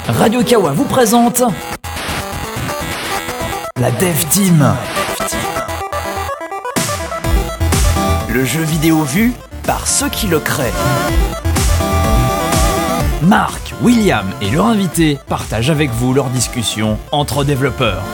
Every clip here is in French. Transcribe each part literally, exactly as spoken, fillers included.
Radio Kawa vous présente la Dev Team. Le jeu vidéo vu par ceux qui le créent. Marc, William et leur invité partagent avec vous leurs discussions entre développeurs.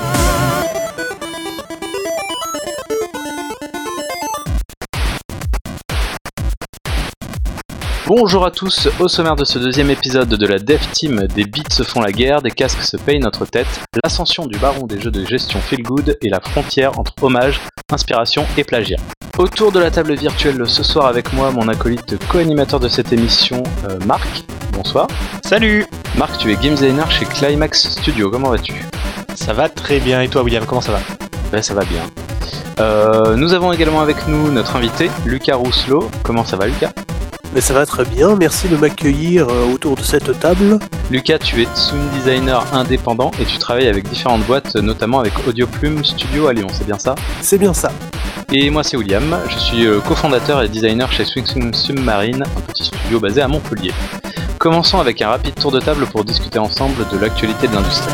Bonjour à tous, au sommaire de ce deuxième épisode de la Dev Team, des beats se font la guerre, des casques se payent notre tête, l'ascension du baron des jeux de gestion Feel Good et la frontière entre hommage, inspiration et plagiat. Autour de la table virtuelle ce soir avec moi, mon acolyte co-animateur de cette émission, euh, Marc. Bonsoir. Salut. Marc, tu es game designer chez Climax Studio, comment vas-tu ? Ça va très bien, et toi William, comment ça va ? Ben ça va bien. Euh, nous avons également avec nous notre invité, Lucas Rousselot. Comment ça va Lucas ? Mais ça va très bien, merci de m'accueillir autour de cette table. Lucas, tu es sound designer indépendant et tu travailles avec différentes boîtes, notamment avec Audioplume Studio à Lyon, c'est bien ça ? C'est bien ça. Et moi c'est William, je suis cofondateur et designer chez Swing Swing Submarine, un petit studio basé à Montpellier. Commençons avec un rapide tour de table pour discuter ensemble de l'actualité de l'industrie.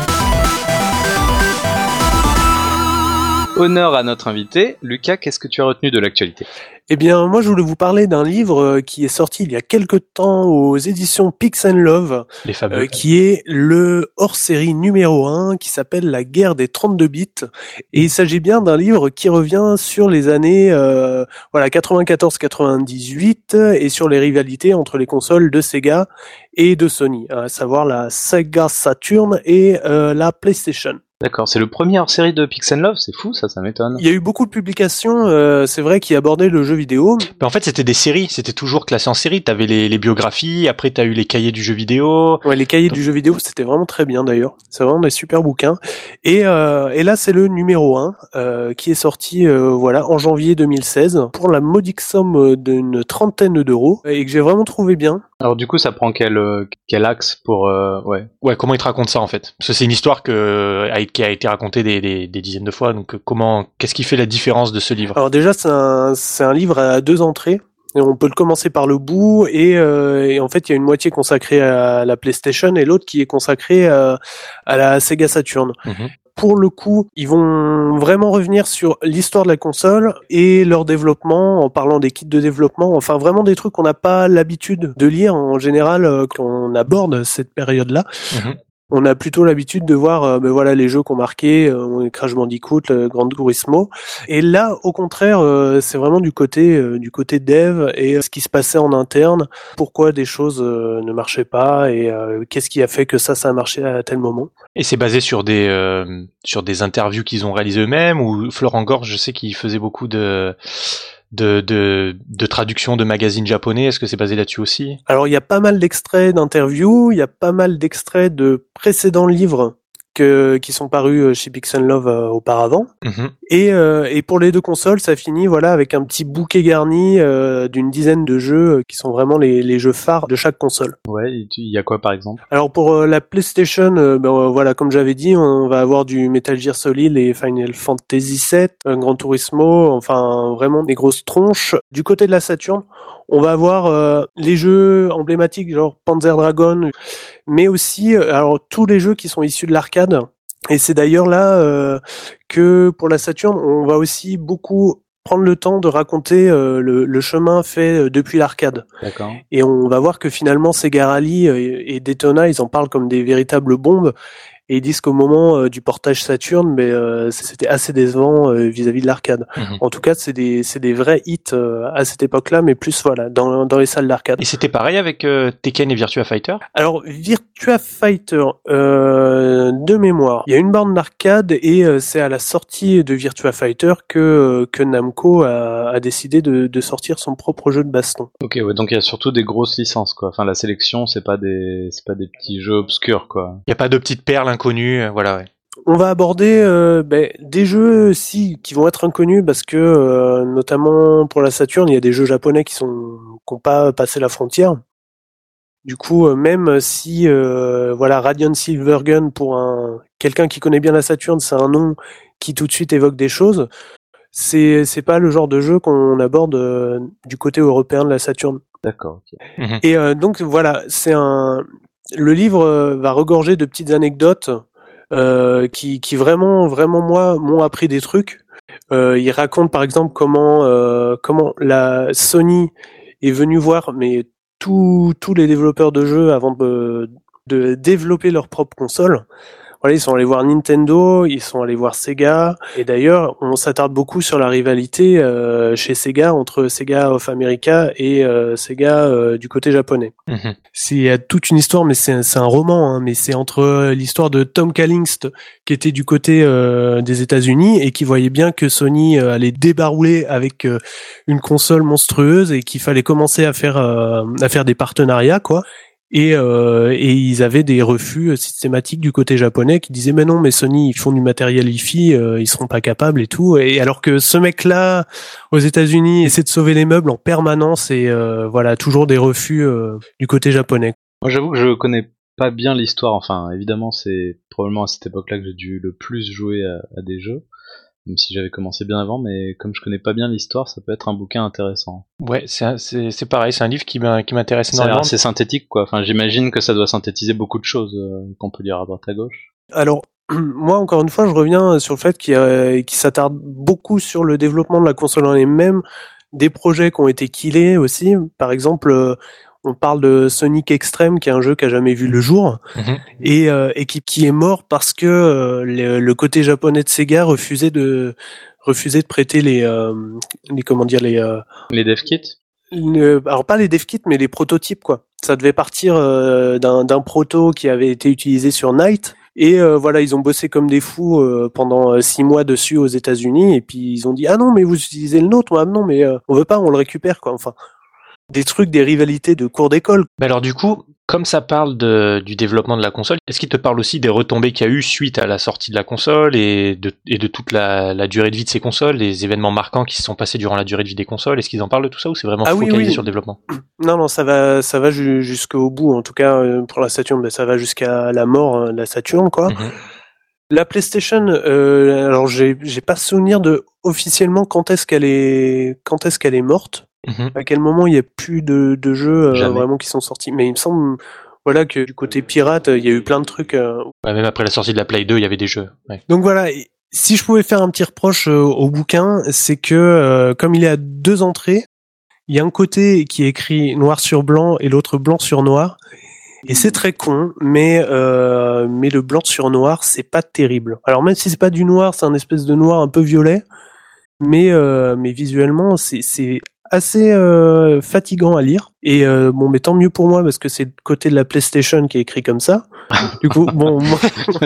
Honneur à notre invité. Lucas, qu'est-ce que tu as retenu de l'actualité ? Eh bien, moi, je voulais vous parler d'un livre qui est sorti il y a quelque temps aux éditions Pix and Love, Les fameux. euh, qui est le hors-série numéro un, qui s'appelle La guerre des trente-deux bits. Et il s'agit bien d'un livre qui revient sur les années euh, voilà quatre-vingt-quatorze quatre-vingt-dix-huit et sur les rivalités entre les consoles de Sega et de Sony, à savoir la Sega Saturn et euh, la PlayStation. D'accord, c'est le premier hors-série de Pix and Love, c'est fou ça, ça m'étonne. Il y a eu beaucoup de publications, euh, c'est vrai, qui abordaient le jeu vidéo. Mais en fait, c'était des séries, c'était toujours classé en série. T'avais les, les biographies, après t'as eu les cahiers du jeu vidéo. Ouais, les cahiers du jeu vidéo, c'était vraiment très bien d'ailleurs. C'est vraiment des super bouquins. Et, euh, et là, c'est le numéro un euh, qui est sorti euh, voilà en janvier deux mille seize pour la modique somme d'une trentaine d'euros et que j'ai vraiment trouvé bien. Alors du coup, ça prend quel euh, quel axe pour euh, ouais. Ouais, comment ils te racontent ça en fait ? Parce que c'est une histoire que, qui a été racontée des, des, des dizaines de fois. Donc comment, qu'est-ce qui fait la différence de ce livre ? Alors déjà, c'est un, c'est un livre à deux entrées. Et on peut le commencer par le bout et, euh, et en fait il y a une moitié consacrée à la PlayStation et l'autre qui est consacrée à, à la Sega Saturn. Mm-hmm. Pour le coup, ils vont vraiment revenir sur l'histoire de la console et leur développement en parlant des kits de développement, enfin vraiment des trucs qu'on n'a pas l'habitude de lire en général euh, quand on aborde cette période-là. Mm-hmm. On a plutôt l'habitude de voir euh, ben voilà les jeux qu'on marqué, euh, Crash Bandicoot, le Gran Turismo. Et là, au contraire, euh, c'est vraiment du côté euh, du côté dev et euh, ce qui se passait en interne, pourquoi des choses euh, ne marchaient pas et euh, qu'est-ce qui a fait que ça ça a marché à tel moment. Et c'est basé sur des euh, sur des interviews qu'ils ont réalisées eux-mêmes, ou Florent Gorge, je sais qu'il faisait beaucoup de de de de traduction de magazines japonais. Est-ce que c'est basé là-dessus aussi ? Alors il y a pas mal d'extraits d'interviews, il y a pas mal d'extraits de précédents livres que qui sont parus chez Pix and Love euh, auparavant. Mm-hmm. Et euh, et pour les deux consoles, ça finit voilà avec un petit bouquet garni euh, d'une dizaine de jeux qui sont vraiment les les jeux phares de chaque console. Ouais, il y a quoi par exemple ? Alors pour euh, la PlayStation, euh, ben euh, voilà comme j'avais dit, on va avoir du Metal Gear Solid et Final Fantasy sept, un Gran Turismo, enfin vraiment des grosses tronches. Du côté de la Saturn, on va avoir euh, les jeux emblématiques genre Panzer Dragoon, mais aussi euh, alors tous les jeux qui sont issus de l'arcade. Et c'est d'ailleurs là euh, que pour la Saturn, on va aussi beaucoup prendre le temps de raconter euh, le, le chemin fait euh, depuis l'arcade. D'accord. Et on va voir que finalement Sega Rally euh, et Daytona, ils en parlent comme des véritables bombes. Et ils disent qu'au moment euh, du portage Saturn, mais euh, c'était assez décevant euh, vis-à-vis de l'arcade. Mmh. En tout cas, c'est des c'est des vrais hits euh, à cette époque-là, mais plus voilà dans dans les salles d'arcade. Et c'était pareil avec euh, Tekken et Virtua Fighter ? Alors Virtua Fighter euh, de mémoire, il y a une borne d'arcade et euh, c'est à la sortie de Virtua Fighter que que Namco a, a décidé de, de sortir son propre jeu de baston. Ok, ouais, donc il y a surtout des grosses licences quoi. Enfin, la sélection, c'est pas des c'est pas des petits jeux obscurs quoi. Il y a pas de petites perles inconnues, euh, voilà. Ouais. On va aborder euh, ben, des jeux si qui vont être inconnus parce que euh, notamment pour la Saturn, il y a des jeux japonais qui sont qui ont pas passé la frontière. Du coup, euh, même si euh, voilà Radiant Silvergun pour un quelqu'un qui connaît bien la Saturn, c'est un nom qui tout de suite évoque des choses. C'est c'est pas le genre de jeu qu'on aborde euh, du côté européen de la Saturn. D'accord. Okay. Mmh. Et euh, donc voilà, c'est un le livre euh, va regorger de petites anecdotes euh, qui, qui vraiment, vraiment moi m'ont appris des trucs. Euh, il raconte par exemple comment euh, comment la Sony est venue voir mais tous tous les développeurs de jeux avant de, de développer leur propre console. Voilà, ils sont allés voir Nintendo, ils sont allés voir Sega, et d'ailleurs, on s'attarde beaucoup sur la rivalité euh, chez Sega entre Sega of America et euh, Sega euh, du côté japonais. Mmh. C'est il y a toute une histoire, mais c'est c'est un roman, hein, mais c'est entre l'histoire de Tom Callingst qui était du côté euh, des États-Unis et qui voyait bien que Sony euh, allait débarrouler avec euh, une console monstrueuse et qu'il fallait commencer à faire euh, à faire des partenariats, quoi. Et, euh, et ils avaient des refus systématiques du côté japonais qui disaient mais non mais Sony ils font du matériel hi-fi, euh, ils seront pas capables et tout. Et alors que ce mec-là aux États-Unis essaie de sauver les meubles en permanence et euh, voilà toujours des refus euh, du côté japonais. Moi j'avoue que je connais pas bien l'histoire. Enfin évidemment c'est probablement à cette époque-là que j'ai dû le plus jouer à, à des jeux. Même si j'avais commencé bien avant, mais comme je connais pas bien l'histoire, ça peut être un bouquin intéressant. Ouais, c'est, c'est, c'est pareil, c'est un livre qui, m'a, qui m'intéresse Ça a l'air énormément. assez synthétique, quoi. Enfin, j'imagine que ça doit synthétiser beaucoup de choses euh, qu'on peut lire à droite à gauche. Alors moi encore une fois je reviens sur le fait qu'il, euh, qu'il s'attarde beaucoup sur le développement de la console en elle-même, des projets qui ont été killés aussi. Par exemple, euh, on parle de Sonic Extreme, qui est un jeu qui a jamais vu le jour, mmh. et, euh, et qui, qui est mort parce que euh, le, le côté japonais de Sega refusait de refusait de prêter les, euh, les comment dire les euh, les dev kits. Le, alors pas les dev kits, mais les prototypes, quoi. Ça devait partir euh, d'un, d'un proto qui avait été utilisé sur Knight. Et euh, voilà, ils ont bossé comme des fous euh, pendant six mois dessus aux États-Unis, et puis ils ont dit ah non mais vous utilisez le nôtre, ah non mais euh, on veut pas, on le récupère, quoi. Enfin. Des trucs, des rivalités de cours d'école. Mais alors du coup, comme ça parle de, du développement de la console, est-ce qu'il te parle aussi des retombées qu'il y a eu suite à la sortie de la console et de, et de toute la, la durée de vie de ces consoles, les événements marquants qui se sont passés durant la durée de vie des consoles? Est-ce qu'ils en parlent de tout ça ou c'est vraiment ah, focalisé oui, oui. sur le développement? Non, non, ça va, ça va jusqu'au bout. En tout cas, pour la Saturn, ben, ça va jusqu'à la mort de la Saturn, quoi. Mm-hmm. La PlayStation, euh, alors j'ai, j'ai pas souvenir de officiellement quand est-ce qu'elle est, quand est-ce qu'elle est morte. Mmh. À quel moment il n'y a plus de, de jeux euh, vraiment qui sont sortis. Mais il me semble voilà, que du côté pirate, il y a eu plein de trucs. Euh... Ouais, même après la sortie de la Play deux, il y avait des jeux. Ouais. Donc voilà, si je pouvais faire un petit reproche euh, au bouquin, c'est que euh, comme il est à deux entrées, il y a un côté qui est écrit noir sur blanc et l'autre blanc sur noir. Et c'est très con, mais euh, mais le blanc sur noir, c'est pas terrible. Alors même si c'est pas du noir, c'est un espèce de noir un peu violet, mais euh, mais visuellement, c'est c'est assez euh, fatigant à lire. Et euh, bon, mais tant mieux pour moi parce que c'est le côté de la PlayStation qui est écrit comme ça. Du coup, bon, moi,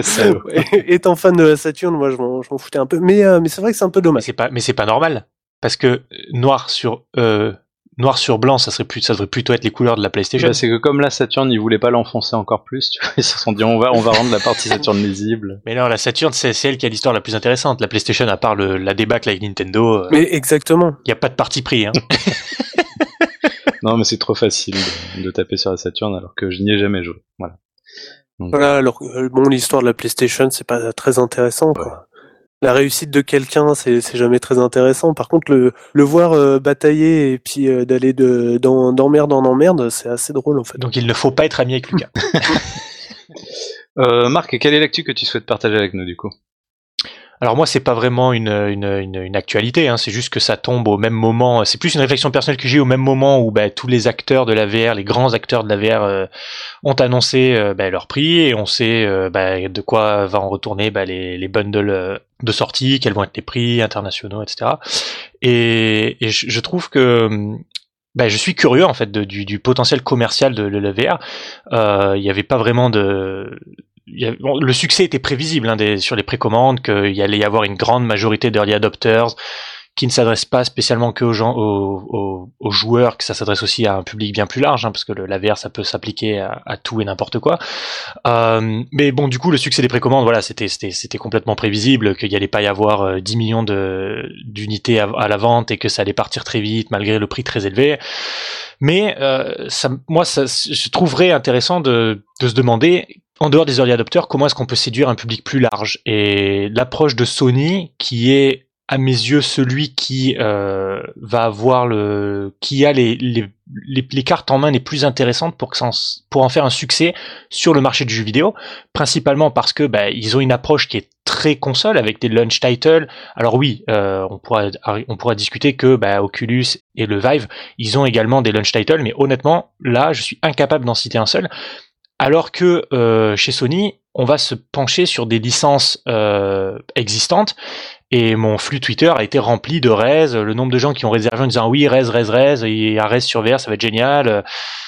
étant fan de la Saturn, moi je m'en, je m'en foutais un peu. Mais euh, mais c'est vrai que c'est un peu dommage. Mais c'est pas mais c'est pas normal parce que noir sur euh, noir sur blanc, ça serait plus, ça devrait plutôt être les couleurs de la PlayStation. Bah, c'est que comme la Saturn, ils voulaient pas l'enfoncer encore plus, tu vois, ils se sont dit on va, on va rendre la partie Saturn lisible. Mais non, la Saturn, c'est, c'est elle qui a l'histoire la plus intéressante. La PlayStation, à part le, la débâcle avec Nintendo. Euh, mais exactement. Il y a pas de parti pris, hein. Non, mais c'est trop facile de, de taper sur la Saturn alors que je n'y ai jamais joué. Voilà. Donc, voilà, alors, bon, l'histoire de la PlayStation, c'est pas très intéressant, quoi. Ouais. La réussite de quelqu'un, c'est, c'est jamais très intéressant. Par contre, le, le voir euh, batailler et puis euh, d'aller de, d'en, d'emmerde en emmerde, c'est assez drôle en fait. Donc il ne faut pas être ami avec Lucas. euh, Marc, quelle est l'actu que tu souhaites partager avec nous du coup ? Alors moi, c'est pas vraiment une, une, une, une actualité, hein, c'est juste que ça tombe au même moment. C'est plus une réflexion personnelle que j'ai au même moment où bah, tous les acteurs de la V R, les grands acteurs de la V R euh, ont annoncé euh, bah, leur prix et on sait euh, bah, de quoi va en retourner bah, les, les bundles de sortie, quels vont être les prix internationaux, et cetera. Et, et je, je trouve que bah, je suis curieux en fait de, du, du potentiel commercial de, de la V R. Euh, il y avait pas vraiment de Il y a, bon, le succès était prévisible hein, des, sur les précommandes, qu'il y allait y avoir une grande majorité d'early adopters qui ne s'adressent pas spécialement que aux, gens, aux, aux, aux joueurs, que ça s'adresse aussi à un public bien plus large, hein, parce que le, la V R ça peut s'appliquer à, à tout et n'importe quoi. Euh, mais bon, du coup, le succès des précommandes, voilà, c'était, c'était, c'était complètement prévisible, qu'il y allait pas y avoir euh, dix millions de, d'unités à, à la vente et que ça allait partir très vite malgré le prix très élevé. Mais euh, ça, moi, ça, je trouverais intéressant de, de se demander, en dehors des early adopters, comment est-ce qu'on peut séduire un public plus large ? Et l'approche de Sony, qui est à mes yeux, celui qui euh, va avoir le, qui a les, les les les cartes en main les plus intéressantes pour que ça en, pour en faire un succès sur le marché du jeu vidéo, principalement parce que bah, ils ont une approche qui est très console avec des launch titles. Alors oui, euh, on pourra on pourra discuter que bah, Oculus et le Vive, ils ont également des launch titles, mais honnêtement, là, je suis incapable d'en citer un seul. Alors que euh, chez Sony, on va se pencher sur des licences euh, existantes. Et mon flux Twitter a été rempli de Rez, le nombre de gens qui ont réservé en disant oui, Rez, Rez, Rez, et un Rez sur V R, ça va être génial.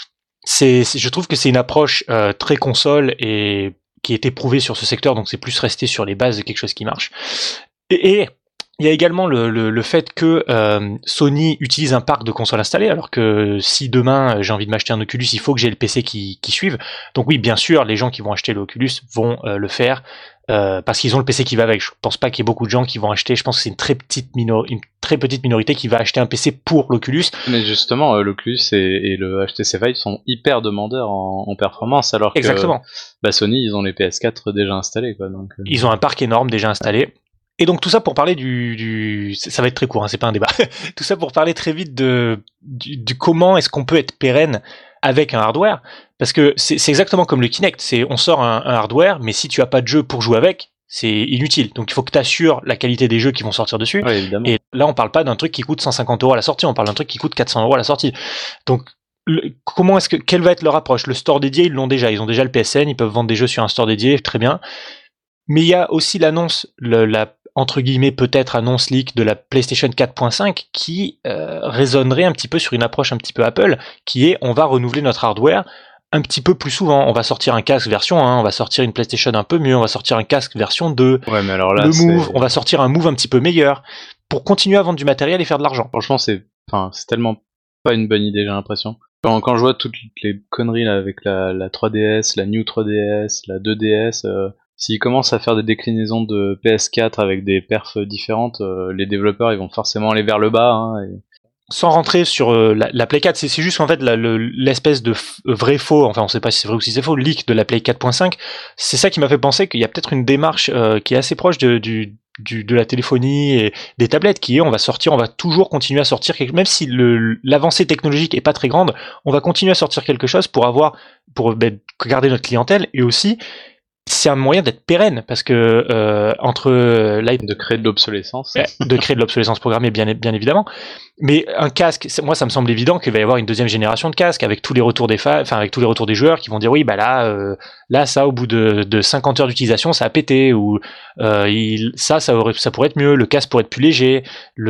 C'est, c'est je trouve que c'est une approche euh, très console et qui est éprouvée sur ce secteur, donc c'est plus resté sur les bases de quelque chose qui marche. Et, et il y a également le, le, le fait que euh, Sony utilise un parc de consoles installées, alors que si demain j'ai envie de m'acheter un Oculus, il faut que j'ai le P C qui, qui suive. Donc oui, bien sûr, les gens qui vont acheter l'Oculus vont euh, le faire euh, parce qu'ils ont le P C qui va avec. Je pense pas qu'il y ait beaucoup de gens qui vont acheter. Je pense que c'est une très petite minor- une très petite minorité qui va acheter un P C pour l'Oculus. Mais justement, euh, l'Oculus et, et le H T C Vive sont hyper demandeurs en, en performance, alors que Exactement. Bah, Sony, ils ont les P S quatre déjà installés, quoi. Donc, euh... ils ont un parc énorme déjà installé. Et donc tout ça pour parler du, du ça va être très court, hein, c'est pas un débat. Tout ça pour parler très vite de du, du comment est-ce qu'on peut être pérenne avec un hardware, parce que c'est, c'est exactement comme le Kinect, c'est on sort un, un hardware, mais si tu as pas de jeu pour jouer avec, c'est inutile. Donc il faut que tu assures la qualité des jeux qui vont sortir dessus. Ouais, évidemment. Et là on parle pas d'un truc qui coûte cent cinquante euros à la sortie, on parle d'un truc qui coûte quatre cents euros à la sortie. Donc le, comment est-ce que quelle va être leur approche? Le store dédié, ils l'ont déjà, ils ont déjà le P S N, ils peuvent vendre des jeux sur un store dédié, très bien. Mais il y a aussi l'annonce, le, la entre guillemets peut-être annonce leak de la PlayStation quatre point cinq qui euh, résonnerait un petit peu sur une approche un petit peu Apple, qui est on va renouveler notre hardware un petit peu plus souvent. On va sortir un casque version un, on va sortir une PlayStation un peu mieux, on va sortir un casque version deux, ouais, mais alors là, le c'est... Move, on va sortir un Move un petit peu meilleur pour continuer à vendre du matériel et faire de l'argent. Franchement, c'est, enfin, c'est tellement pas une bonne idée, j'ai l'impression. Quand, quand je vois toutes les conneries là avec la, la trois D S, la New trois D S, la deux D S, euh, s'ils commencent à faire des déclinaisons de P S quatre avec des perfs différentes, euh, les développeurs ils vont forcément aller vers le bas. Hein, et... Sans rentrer sur euh, la, la Play quatre, c'est, c'est juste qu'en fait la, le, l'espèce de f- vrai faux, enfin on sait pas si c'est vrai ou si c'est faux, leak de la Play quatre point cinq, c'est ça qui m'a fait penser qu'il y a peut-être une démarche euh, qui est assez proche de, du, du, de la téléphonie et des tablettes, qui est on va sortir, on va toujours continuer à sortir, quelque, même si le, l'avancée technologique est pas très grande, on va continuer à sortir quelque chose pour avoir, pour ben, garder notre clientèle, et aussi c'est un moyen d'être pérenne, parce que euh, entre là, de créer de l'obsolescence, de créer de l'obsolescence programmée, bien, bien évidemment. Mais un casque, moi, ça me semble évident qu'il va y avoir une deuxième génération de casques avec tous les retours des fa- enfin avec tous les retours des joueurs qui vont dire oui, bah là, euh, là, ça, au bout de, de cinquante heures d'utilisation, ça a pété, ou euh, il, ça, ça aurait, ça pourrait être mieux, le casque pourrait être plus léger,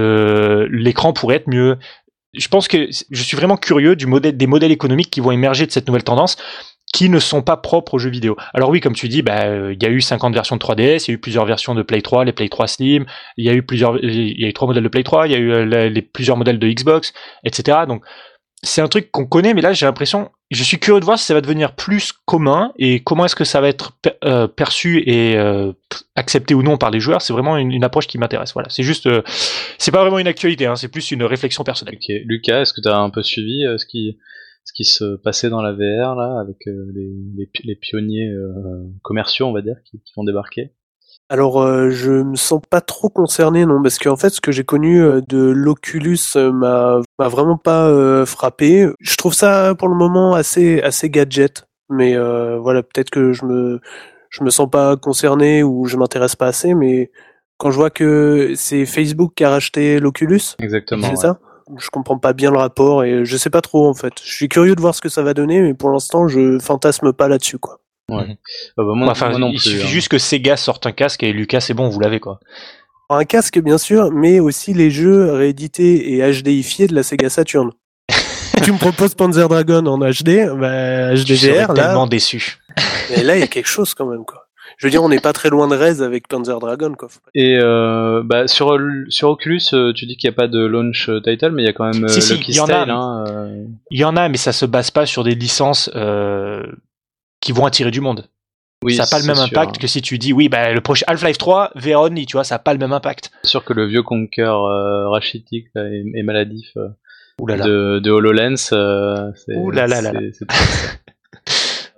le, l'écran pourrait être mieux. Je pense que je suis vraiment curieux du modèle, des modèles économiques qui vont émerger de cette nouvelle tendance, qui ne sont pas propres aux jeux vidéo. Alors oui, comme tu dis, bah il y a eu cinquante versions de trois D S, il y a eu plusieurs versions de Play trois, les Play trois Slim, il y a eu plusieurs, il y a eu trois modèles de Play trois, il y a eu euh, les, les plusieurs modèles de Xbox, et cetera. Donc c'est un truc qu'on connaît, mais là j'ai l'impression, je suis curieux de voir si ça va devenir plus commun et comment est-ce que ça va être per, euh, perçu et euh, accepté ou non par les joueurs. C'est vraiment une, une approche qui m'intéresse. Voilà, c'est juste, euh, c'est pas vraiment une actualité, hein, c'est plus une réflexion personnelle. Ok, Lucas, est-ce que tu as un peu suivi euh, ce qui ce qui se passait dans la V R là avec euh, les, les, les pionniers euh, commerciaux, on va dire, qui, qui vont débarquer? Alors euh, je me sens pas trop concerné, non, parce qu'en fait ce que j'ai connu euh, de l'Oculus euh, m'a m'a vraiment pas euh, frappé. Je trouve ça pour le moment assez assez gadget, mais euh, voilà, peut-être que je me je me sens pas concerné ou je m'intéresse pas assez, mais quand je vois que c'est Facebook qui a racheté l'Oculus, exactement, c'est ouais. ça? Je comprends pas bien le rapport et je sais pas trop en fait. Je suis curieux de voir ce que ça va donner, mais pour l'instant je fantasme pas là-dessus, quoi. Ouais. Mmh. Ah bah moi, enfin, moi non il plus, suffit hein. juste que Sega sorte un casque et Lucas, c'est bon, vous l'avez, quoi. Un casque bien sûr, mais aussi les jeux réédités et HDifiés de la Sega Saturn. Tu me proposes Panzer Dragon en H D, bah H D V R là. Je serais tellement déçu. Mais là il y a quelque chose quand même, quoi. Je veux dire, on n'est pas très loin de Rez avec Panzer Dragon, quoi. Et euh, bah sur sur Oculus, euh, tu dis qu'il n'y a pas de launch title, mais il y a quand même euh, Si, si, Lucky il y en a. Style. Hein, euh... Il y en a, mais ça se base pas sur des licences euh, qui vont attirer du monde. Oui, ça n'a pas le même sûr, impact hein. que si tu dis oui, bah le prochain Half-Life trois, V R Only, tu vois, ça n'a pas le même impact. C'est sûr que le vieux Conker euh, rachitique là, et, et maladif euh, Ouh là là. de, de HoloLens, euh, c'est, Ouh là là là là. c'est, c'est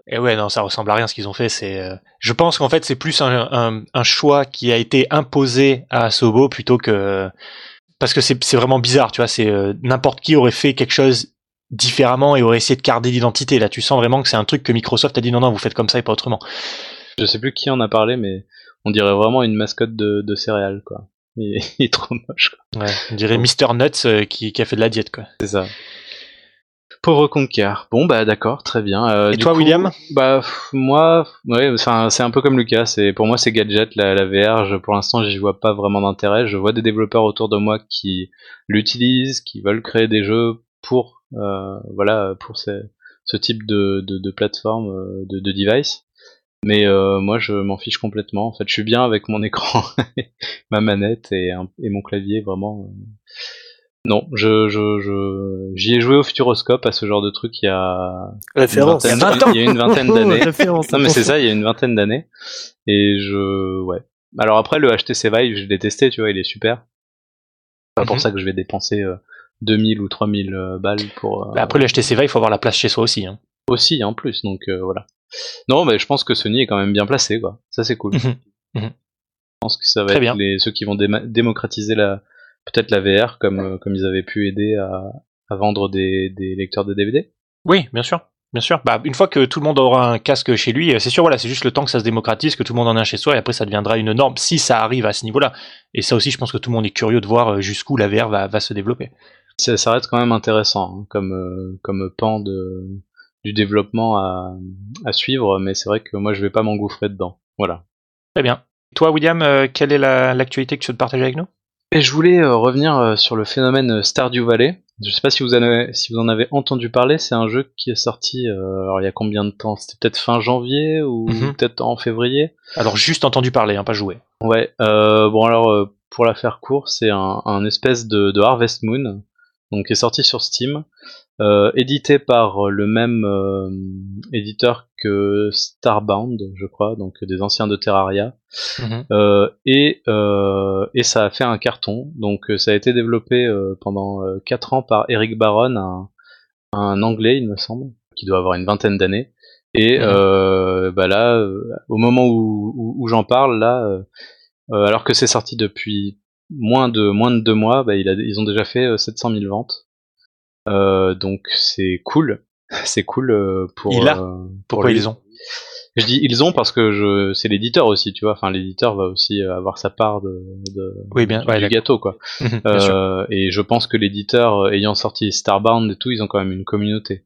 Et ouais, non, ça ressemble à rien ce qu'ils ont fait. C'est, euh, je pense qu'en fait, c'est plus un, un, un choix qui a été imposé à Asobo plutôt que parce que c'est, c'est vraiment bizarre, tu vois. C'est euh, n'importe qui aurait fait quelque chose différemment et aurait essayé de garder l'identité. Là, tu sens vraiment que c'est un truc que Microsoft a dit non, non, vous faites comme ça et pas autrement. Je sais plus qui en a parlé, mais on dirait vraiment une mascotte de, de céréales, quoi. Il est, il est trop moche, quoi. Ouais, on dirait Mister Nuts euh, qui, qui a fait de la diète, quoi. C'est ça. Pauvre Conker. Bon bah d'accord, très bien. Euh, et du toi, coup, William? Bah pff, moi, ouais, enfin c'est un peu comme Lucas. C'est pour moi c'est gadget la, la V R. Je, pour l'instant, j'y vois pas vraiment d'intérêt. Je vois des développeurs autour de moi qui l'utilisent, qui veulent créer des jeux pour euh, voilà pour ce, ce type de, de, de plateforme, de, de device. Mais euh, moi, je m'en fiche complètement. En fait, je suis bien avec mon écran, ma manette et, un, et mon clavier, vraiment. Euh... Non, je, je, je, j'y ai joué au Futuroscope à ce genre de truc il y a Référence. Une vingtaine, il y a une vingtaine d'années. Référence. Non mais c'est ça, il y a une vingtaine d'années. Et je, ouais. Alors après le H T C Vive, je l'ai testé, tu vois, il est super. Pas pour Mhm. ça que je vais dépenser euh, deux mille ou trois mille euh, balles pour. Euh, Bah après le H T C Vive, il faut avoir la place chez soi aussi. Hein. Aussi en plus, donc euh, voilà. Non, mais je pense que Sony est quand même bien placé, quoi. Ça c'est cool. Mhm. Mhm. Je pense que ça va Très être bien. les ceux qui vont déma- démocratiser la peut-être la V R comme euh, comme ils avaient pu aider à, à vendre des, des lecteurs de D V D. Oui, bien sûr. Bien sûr. Bah, une fois que tout le monde aura un casque chez lui, c'est sûr, voilà, c'est juste le temps que ça se démocratise, que tout le monde en a un chez soi, et après ça deviendra une norme si ça arrive à ce niveau-là. Et ça aussi, je pense que tout le monde est curieux de voir jusqu'où la V R va, va se développer. Ça, ça reste quand même intéressant hein, comme euh, comme pan de du développement à, à suivre, mais c'est vrai que moi je vais pas m'engouffrer dedans. Voilà. Très bien. Toi, William, euh, quelle est la, l'actualité que tu veux partager avec nous? Et je voulais euh, revenir euh, sur le phénomène Stardew Valley. Je sais pas si vous en avez, si vous en avez entendu parler. C'est un jeu qui est sorti. Euh, alors il y a combien de temps? C'était peut-être fin janvier ou Mhm. peut-être en février. Alors juste entendu parler, hein, pas joué. Ouais. Euh, bon alors euh, pour la faire court, c'est un, un espèce de, de Harvest Moon, donc qui est sorti sur Steam, euh, édité par le même euh, éditeur que Starbound, je crois, donc des anciens de Terraria. Mhm. Euh, et, euh, et ça a fait un carton. Donc ça a été développé euh, pendant euh, quatre ans par Eric Barron, un, un Anglais il me semble, qui doit avoir une vingtaine d'années. Et Mhm. euh, bah là, euh, au moment où, où, où j'en parle, là, euh, euh, alors que c'est sorti depuis moins de moins de deux mois, bah, il a, ils ont déjà fait euh, sept cent mille ventes. Euh, donc c'est cool, c'est cool euh, pour. Il a. euh, pour Pourquoi lui. ils ont? Je dis ils ont parce que je c'est l'éditeur aussi, tu vois. Enfin l'éditeur va aussi avoir sa part de, de Oui, bien. du Ouais, gâteau quoi. Mhm, bien sûr. Euh, et je pense que l'éditeur ayant sorti Starbound et tout, ils ont quand même une communauté.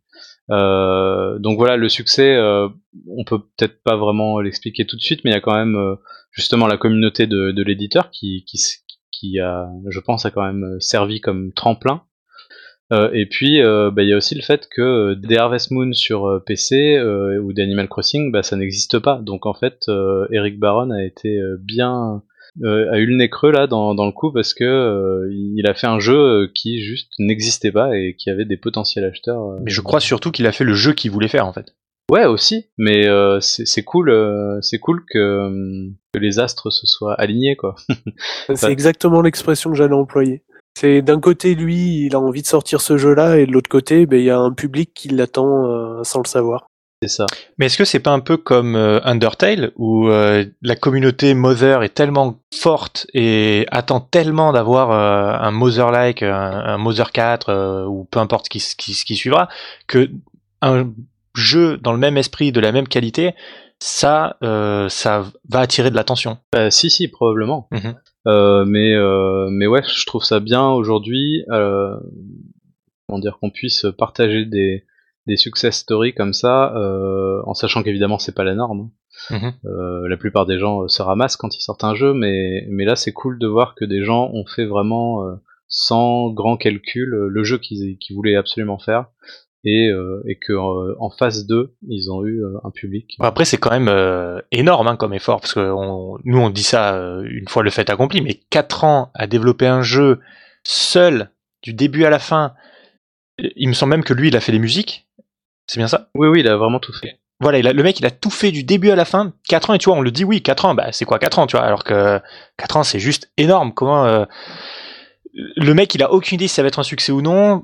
Euh, donc voilà, le succès, euh, on peut peut-être pas vraiment l'expliquer tout de suite, mais il y a quand même euh, justement la communauté de, de l'éditeur qui, qui qui a, je pense, a quand même servi comme tremplin. Euh, et puis, euh, bah, il y a aussi le fait que des Harvest Moon sur euh, P C euh, ou des Animal Crossing, bah, ça n'existe pas. Donc en fait, euh, Eric Barron a été euh, bien, euh, a eu le nez creux là dans, dans le coup parce que euh, il a fait un jeu qui juste n'existait pas et qui avait des potentiels acheteurs. Euh, Mais je crois surtout qu'il a fait le jeu qu'il voulait faire en fait. Ouais aussi, mais euh, c'est, c'est cool, euh, c'est cool que, que les astres se soient alignés quoi. C'est exactement l'expression que j'allais employer. C'est d'un côté, lui, il a envie de sortir ce jeu-là, et de l'autre côté, ben, il y a un public qui l'attend euh, sans le savoir. C'est ça. Mais est-ce que c'est pas un peu comme euh, Undertale où euh, la communauté Mother est tellement forte et attend tellement d'avoir euh, un Mother-like, un, un Mother quatre euh, ou peu importe ce qui, ce qui, ce qui suivra, que un jeu dans le même esprit, de la même qualité, ça, euh, ça va attirer de l'attention. Bah, si si probablement. Mm-hmm. Euh, mais euh, mais ouais, je trouve ça bien aujourd'hui. Euh, comment dire qu'on puisse partager des des success stories comme ça, euh, en sachant qu'évidemment c'est pas la norme. Mm-hmm. Euh, la plupart des gens se ramassent quand ils sortent un jeu, mais mais là c'est cool de voir que des gens ont fait vraiment euh, sans grand calcul le jeu qu'ils qu'ils voulaient absolument faire. Et, euh, et que euh, en phase deux, ils ont eu euh, un public. Après, c'est quand même euh, énorme hein, comme effort, parce que on, nous, on dit ça euh, une fois le fait accompli, mais quatre ans à développer un jeu seul, du début à la fin. Il me semble même que lui, il a fait les musiques. C'est bien ça? Oui, oui, il a vraiment tout fait. Voilà, il a, le mec, il a tout fait du début à la fin. quatre ans, et tu vois, on le dit, oui, quatre ans, bah c'est quoi quatre ans, tu vois, alors que quatre ans, c'est juste énorme. Comment euh, le mec, il a aucune idée si ça va être un succès ou non.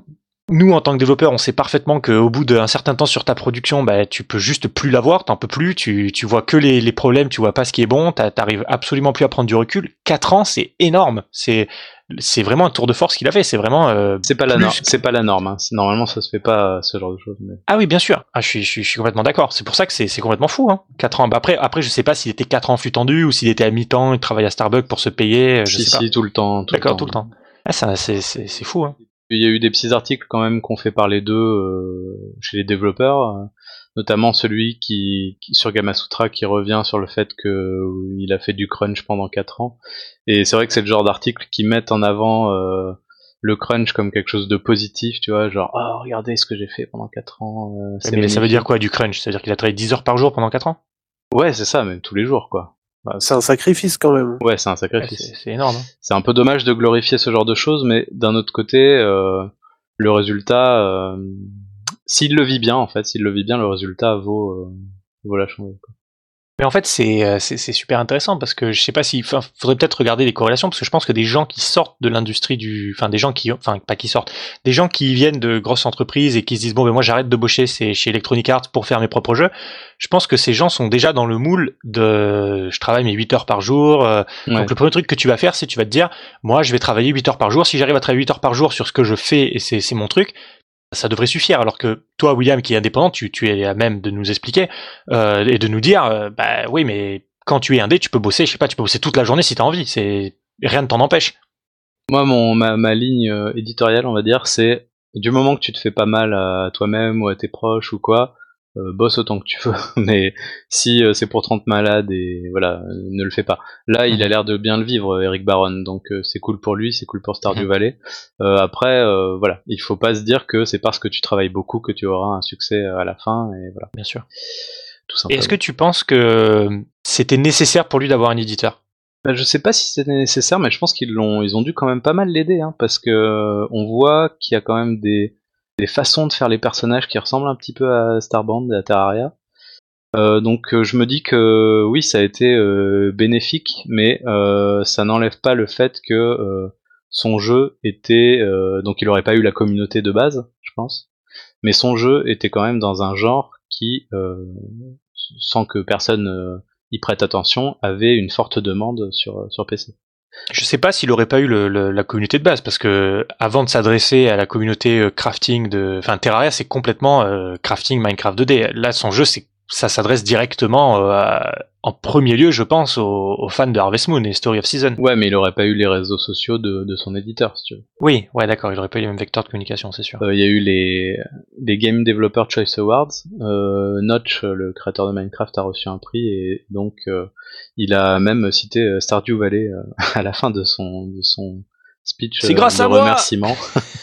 nous, en tant que développeurs, on sait parfaitement qu'au bout d'un certain temps sur ta production, bah, tu peux juste plus l'avoir, t'en peux plus, tu, tu vois que les, les problèmes, tu vois pas ce qui est bon, t'arrives absolument plus à prendre du recul. Quatre ans, c'est énorme. C'est, c'est vraiment un tour de force qu'il a fait. C'est vraiment. Euh, c'est pas la norme. C'est pas la norme. Hein. Normalement, ça se fait pas ce genre de choses. Mais... Ah oui, bien sûr. Ah, je suis, je suis, je suis complètement d'accord. C'est pour ça que c'est, c'est complètement fou. Hein. Quatre ans. Bah après, après, je sais pas s'il était quatre ans en flux tendu ou s'il était à mi-temps, il travaillait à Starbucks pour se payer. Je si, sais si, pas. tout le temps. Tout d'accord, le temps. tout le temps. Ah, ça, c'est, c'est, c'est fou. Hein. Il y a eu des petits articles quand même qu'on fait parler d'eux euh, chez les développeurs, euh, notamment celui qui, qui sur Gamasutra qui revient sur le fait que euh, il a fait du crunch pendant quatre ans. Et c'est vrai que c'est le genre d'article qui mettent en avant euh, le crunch comme quelque chose de positif, tu vois, genre oh regardez ce que j'ai fait pendant quatre ans. Euh, c'est mais magnifique. Ça veut dire quoi du crunch? Ça veut dire qu'il a travaillé dix heures par jour pendant quatre ans? Ouais, c'est ça, même tous les jours quoi. Bah, c'est un sacrifice quand même. Ouais, c'est un sacrifice. Ouais, c'est, c'est énorme. Hein. C'est un peu dommage de glorifier ce genre de choses, mais d'un autre côté, euh, le résultat, euh, s'il le vit bien, en fait, s'il le vit bien, le résultat vaut, euh, vaut la chandelle. Mais en fait, c'est, c'est, c'est super intéressant parce que je sais pas s'il faudrait peut-être regarder les corrélations parce que je pense que des gens qui sortent de l'industrie du, enfin des gens qui, enfin pas qui sortent, des gens qui viennent de grosses entreprises et qui se disent bon ben moi j'arrête de bosser c'est chez Electronic Arts pour faire mes propres jeux. Je pense que ces gens sont déjà dans le moule de je travaille mes huit heures par jour. Euh, ouais. Donc le premier truc que tu vas faire, c'est tu vas te dire moi je vais travailler huit heures par jour. Si j'arrive à travailler huit heures par jour sur ce que je fais et c'est, c'est mon truc. Ça devrait suffire, alors que toi, William, qui est indépendant, tu, tu es à même de nous expliquer euh, et de nous dire, euh, bah oui, mais quand tu es indé, tu peux bosser, je sais pas, tu peux bosser toute la journée si t'as envie, c'est rien ne t'en empêche. Moi, mon ma, ma ligne euh, éditoriale, on va dire, c'est du moment que tu te fais pas mal à toi-même ou à tes proches ou quoi, euh, bosse autant que tu veux, mais si euh, c'est pour te rendre malade et voilà, euh, ne le fais pas. Là, il a l'air de bien le vivre, Eric Baron, donc euh, c'est cool pour lui, c'est cool pour Stardew Valley. Euh, après, euh, voilà, il faut pas se dire que c'est parce que tu travailles beaucoup que tu auras un succès à la fin, et voilà. Bien sûr. Tout simplement. Et est-ce que tu penses que c'était nécessaire pour lui d'avoir un éditeur? Ben, je sais pas si c'était nécessaire, mais je pense qu'ils l'ont, ils ont dû quand même pas mal l'aider, hein, parce que euh, on voit qu'il y a quand même des des façons de faire les personnages qui ressemblent un petit peu à Starband et à Terraria. Euh, donc euh, je me dis que oui, ça a été euh, bénéfique, mais euh, ça n'enlève pas le fait que euh, son jeu était euh, donc il aurait pas eu la communauté de base, je pense, mais son jeu était quand même dans un genre qui, euh, sans que personne euh, y prête attention, avait une forte demande sur sur P C. Je sais pas s'il aurait pas eu le, le, la communauté de base, parce que avant de s'adresser à la communauté euh, crafting de, enfin Terraria c'est complètement euh, crafting Minecraft deux D. Là son jeu c'est, ça s'adresse directement euh, à, en premier lieu je pense aux, aux fans de Harvest Moon et Story of Season. Ouais, mais il aurait pas eu les réseaux sociaux de, de son éditeur, si tu veux. Oui, ouais d'accord, il aurait pas eu les mêmes vecteurs de communication, c'est sûr. Il euh, y a eu les les Game Developer Choice Awards. Euh, Notch, le créateur de Minecraft, a reçu un prix et donc euh, il a même cité Stardew Valley euh, à la fin de son de son speech c'est grâce euh, de à remerciement.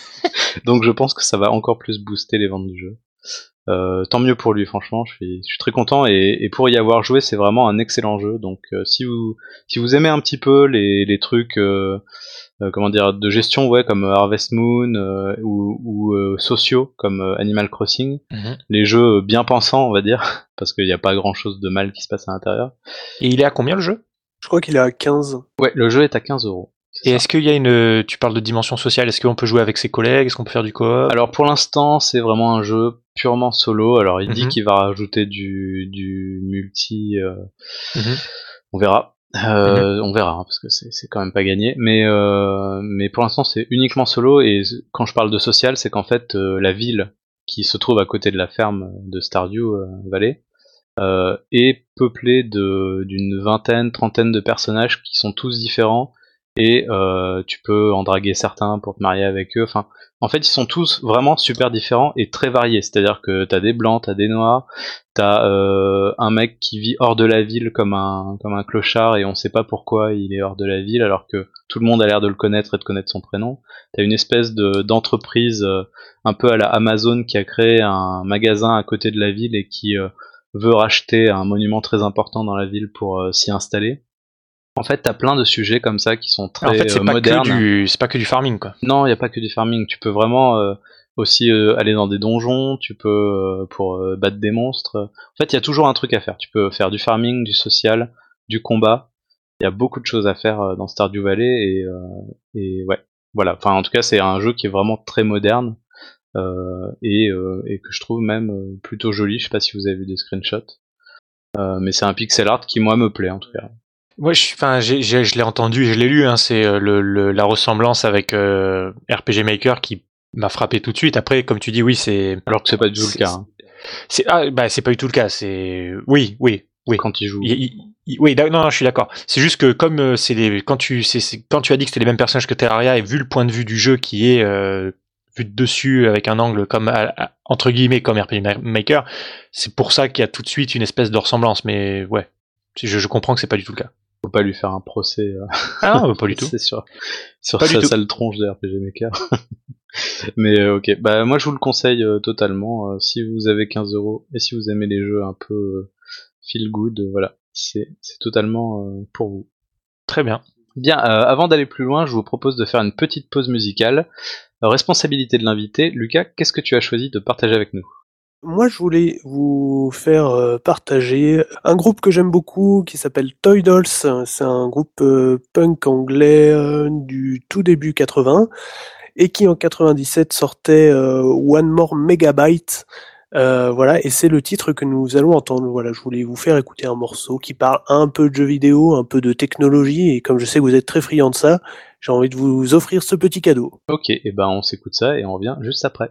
Donc je pense que ça va encore plus booster les ventes du jeu. Euh, tant mieux pour lui, franchement, je suis, je suis très content et, et pour y avoir joué, c'est vraiment un excellent jeu. Donc euh, si vous si vous aimez un petit peu les les trucs euh, euh, comment dire de gestion, ouais, comme Harvest Moon euh, ou, ou euh, sociaux comme euh, Animal Crossing, mm-hmm. les jeux bien pensants, on va dire, parce qu'il n'y a pas grand chose de mal qui se passe à l'intérieur. Et il est à combien le jeu? Je crois qu'il est à quinze. Ouais, le jeu est à quinze euros. Et ça. Est-ce qu'il y a une, tu parles de dimension sociale, est-ce qu'on peut jouer avec ses collègues, est-ce qu'on peut faire du coop? Alors pour l'instant, c'est vraiment un jeu purement solo. Alors il mm-hmm. dit qu'il va rajouter du, du multi, euh, mm-hmm. on verra, euh, mm-hmm. on verra hein, parce que c'est, c'est quand même pas gagné. Mais euh, mais pour l'instant, c'est uniquement solo. Et quand je parle de social, c'est qu'en fait euh, la ville qui se trouve à côté de la ferme de Stardew euh, Valley euh, est peuplée de d'une vingtaine, trentaine de personnages qui sont tous différents. Et euh, tu peux en draguer certains pour te marier avec eux. Enfin, en fait, ils sont tous vraiment super différents et très variés. C'est-à-dire que t'as des blancs, t'as des noirs, t'as euh, un mec qui vit hors de la ville comme un comme un clochard et on sait pas pourquoi il est hors de la ville alors que tout le monde a l'air de le connaître et de connaître son prénom. T'as une espèce de d'entreprise euh, un peu à la Amazon qui a créé un magasin à côté de la ville et qui euh, veut racheter un monument très important dans la ville pour euh, s'y installer. En fait, t'as plein de sujets comme ça qui sont très en fait, c'est euh, pas modernes. Que du, c'est pas que du farming, quoi. Non, il y a pas que du farming. Tu peux vraiment euh, aussi euh, aller dans des donjons. Tu peux euh, pour euh, battre des monstres. En fait, il y a toujours un truc à faire. Tu peux faire du farming, du social, du combat. Il y a beaucoup de choses à faire euh, dans Stardew Valley et euh, et ouais, voilà. Enfin, en tout cas, c'est un jeu qui est vraiment très moderne. euh, et, euh, et que je trouve même euh, plutôt joli. Je sais pas si vous avez vu des screenshots, euh, mais c'est un pixel art qui moi me plaît en tout cas. Ouais, je, enfin, j'ai, j'ai, je l'ai entendu, je l'ai lu. Hein, c'est euh, le, le, la ressemblance avec euh, R P G Maker qui m'a frappé tout de suite. Après, comme tu dis, oui, c'est alors que c'est pas du tout le cas. Hein. C'est ah bah c'est pas du tout le cas. C'est oui, oui, oui. Quand il joue. Il, il, il, oui, non, non, je suis d'accord. C'est juste que comme euh, c'est les quand tu c'est, c'est quand tu as dit que c'était les mêmes personnages que Terraria et vu le point de vue du jeu qui est euh, vu de dessus avec un angle comme à, à, entre guillemets comme R P G Maker, c'est pour ça qu'il y a tout de suite une espèce de ressemblance. Mais ouais, je, je comprends que c'est pas du tout le cas. Faut pas lui faire un procès. Euh... Ah non, pas du tout. C'est sur sur pas sa sale tronche de R P G Maker. Mais euh, ok, bah moi je vous le conseille euh, totalement. Euh, si vous avez quinze euros et si vous aimez les jeux un peu euh, feel good, euh, voilà, c'est c'est totalement euh, pour vous. Très bien. Bien, euh, avant d'aller plus loin, je vous propose de faire une petite pause musicale. Euh, responsabilité de l'invité, Lucas, qu'est-ce que tu as choisi de partager avec nous ? Moi, je voulais vous faire euh, partager un groupe que j'aime beaucoup qui s'appelle Toy Dolls. C'est un groupe euh, punk anglais euh, du tout début quatre-vingts et qui en quatre-vingt-dix-sept sortait euh, One More Megabyte. Euh, voilà, et c'est le titre que nous allons entendre. Voilà, je voulais vous faire écouter un morceau qui parle un peu de jeux vidéo, un peu de technologie, et comme je sais que vous êtes très friands de ça, j'ai envie de vous offrir ce petit cadeau. Ok, et ben on s'écoute ça et on revient juste après.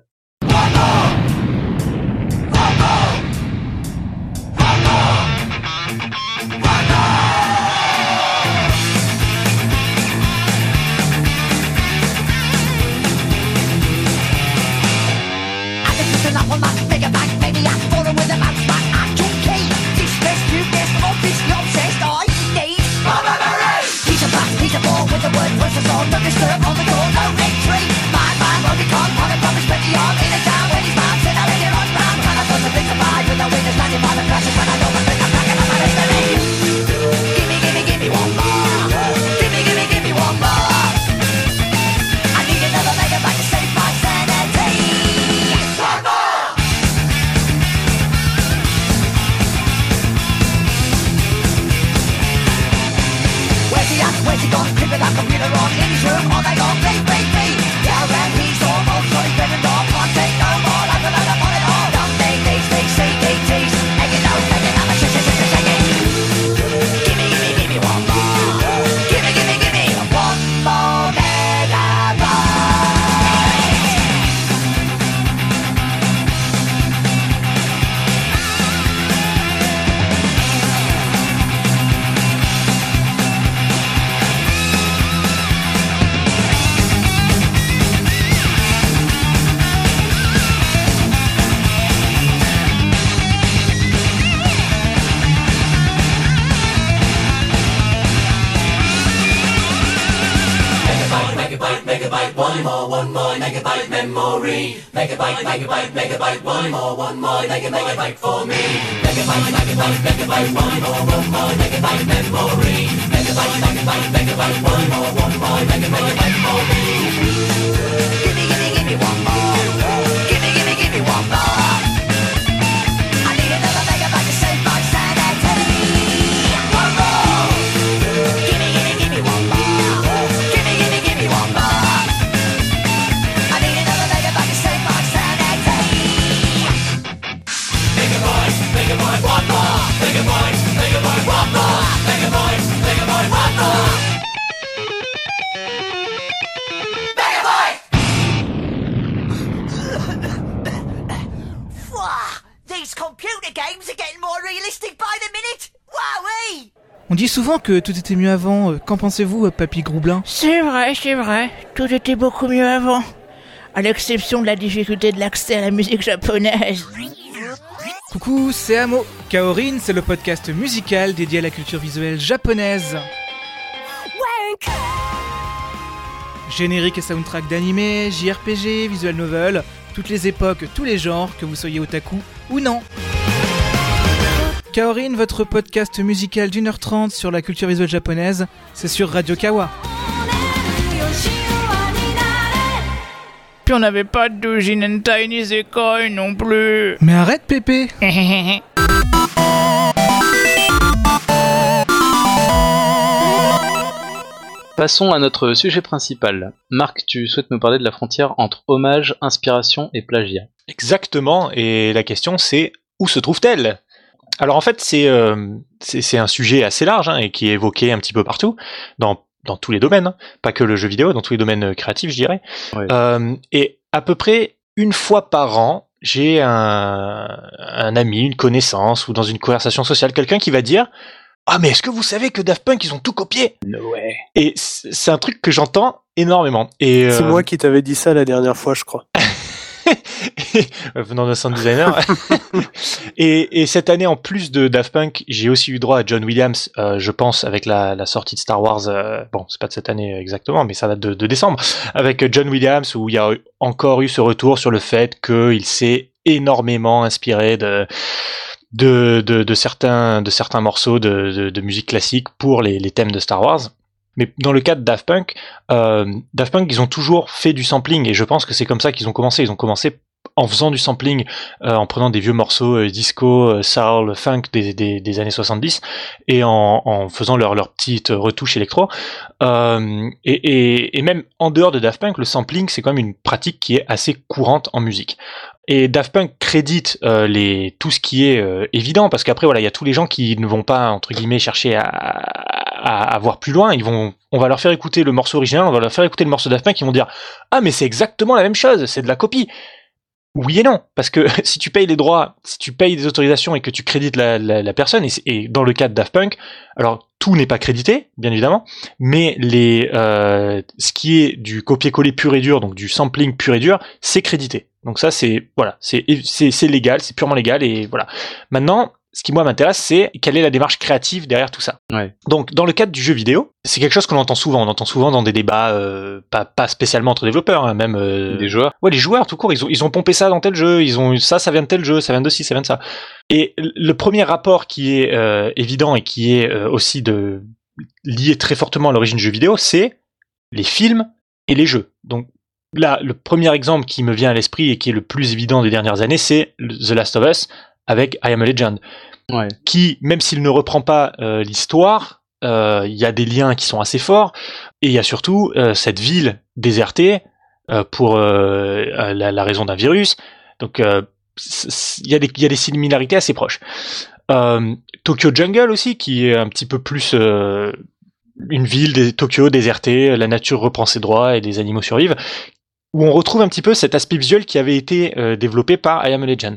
Megabyte, megabyte, megabyte, one more, one more, mega, megabyte for me. Megabyte, megabyte, megabyte, one more, one more, megabyte memory. Megabyte, megabyte, megabyte, one more, one more, mega, megabyte for me. Gimme, gimme, gimme one more. Gimme, gimme, gimme one more. I need another megabyte to save my sanity. One more. Gimme, gimme, gimme one more. Gimme, gimme, gimme one more. Megabyte, one more, megabyte, megabyte, one more, megabyte, megabyte, one more. Megabyte! These computer games are getting more realistic by the minute. Wowee! On dit souvent que tout était mieux avant. Qu'en pensez-vous, Papy Groublin ? C'est vrai, c'est vrai. Tout était beaucoup mieux avant. À l'exception de la difficulté de l'accès à la musique japonaise. Coucou, c'est Amo. Kaorin, c'est le podcast musical dédié à la culture visuelle japonaise. Générique et soundtrack d'anime, J R P G, visual novel, toutes les époques, tous les genres, que vous soyez otaku ou non. Kaorin, votre podcast musical d'une heure trente sur la culture visuelle japonaise, c'est sur Radio Kawa. Puis on n'avait pas de Doujin and Tiny Zekoi non plus. Mais arrête, Pépé. Passons à notre sujet principal. Marc, tu souhaites nous parler de la frontière entre hommage, inspiration et plagiat. Exactement, et la question c'est où se trouve-t-elle ? Alors en fait c'est, euh, c'est c'est un sujet assez large hein, et qui est évoqué un petit peu partout dans dans tous les domaines, hein, pas que le jeu vidéo, dans tous les domaines créatifs je dirais. Ouais. Euh, et à peu près une fois par an, j'ai un un ami, une connaissance ou dans une conversation sociale quelqu'un qui va dire ah mais est-ce que vous savez que Daft Punk ils ont tout copié ? No way. Et c'est c'est un truc que j'entends énormément. Et C'est euh, moi qui t'avais dit ça la dernière fois, je crois. venant d'un sound designer. et, et cette année, en plus de Daft Punk, j'ai aussi eu droit à John Williams, euh, je pense, avec la, la sortie de Star Wars. Euh, bon, c'est pas de cette année exactement, mais ça date de, de décembre. Avec John Williams, où il y a encore eu ce retour sur le fait qu'il s'est énormément inspiré de de, de, de certains de certains morceaux de, de, de musique classique pour les, les thèmes de Star Wars. Mais dans le cas de Daft Punk, euh, Daft Punk, ils ont toujours fait du sampling, et je pense que c'est comme ça qu'ils ont commencé. Ils ont commencé en faisant du sampling, euh, en prenant des vieux morceaux euh, disco, euh, soul, funk des, des, des années soixante-dix, et en, en faisant leur, leur petite retouche électro. Euh, et, et, et même en dehors de Daft Punk, le sampling, c'est quand même une pratique qui est assez courante en musique. Et Daft Punk crédite euh, les tout ce qui est euh, évident, parce qu'après voilà, il y a tous les gens qui ne vont pas entre guillemets chercher à, à, à voir plus loin. Ils vont, on va leur faire écouter le morceau original, on va leur faire écouter le morceau Daft Punk, ils vont dire ah mais c'est exactement la même chose, c'est de la copie. Oui et non, parce que si tu payes les droits, si tu payes des autorisations et que tu crédites la, la, la personne, et, et dans le cas de Daft Punk, alors tout n'est pas crédité, bien évidemment, mais les, euh, ce qui est du copier-coller pur et dur, donc du sampling pur et dur, c'est crédité. Donc ça, c'est voilà, c'est c'est, c'est légal, c'est purement légal, et voilà. Maintenant, ce qui moi m'intéresse, c'est quelle est la démarche créative derrière tout ça. Ouais. Donc dans le cadre du jeu vidéo, c'est quelque chose que l'on entend souvent. On entend souvent dans des débats, euh, pas pas spécialement entre développeurs, hein, même euh, Des joueurs. ouais, les joueurs tout court, ils ont ils ont pompé ça dans tel jeu, ils ont ça, ça vient de tel jeu, ça vient de ci, ça vient de ça. Et le premier rapport qui est euh, évident et qui est euh, aussi de lié très fortement à l'origine du jeu vidéo, c'est les films et les jeux. Donc là, le premier exemple qui me vient à l'esprit et qui est le plus évident des dernières années, c'est The Last of Us avec I Am a Legend. Ouais. Qui, même s'il ne reprend pas euh, l'histoire, il euh, y a des liens qui sont assez forts, et il y a surtout euh, cette ville désertée euh, pour euh, la, la raison d'un virus. Donc il y, y a des similarités assez proches. Euh, Tokyo Jungle aussi, qui est un petit peu plus euh, une ville de Tokyo désertée, la nature reprend ses droits et les animaux survivent, où on retrouve un petit peu cet aspect visuel qui avait été euh, développé par I Am a Legend.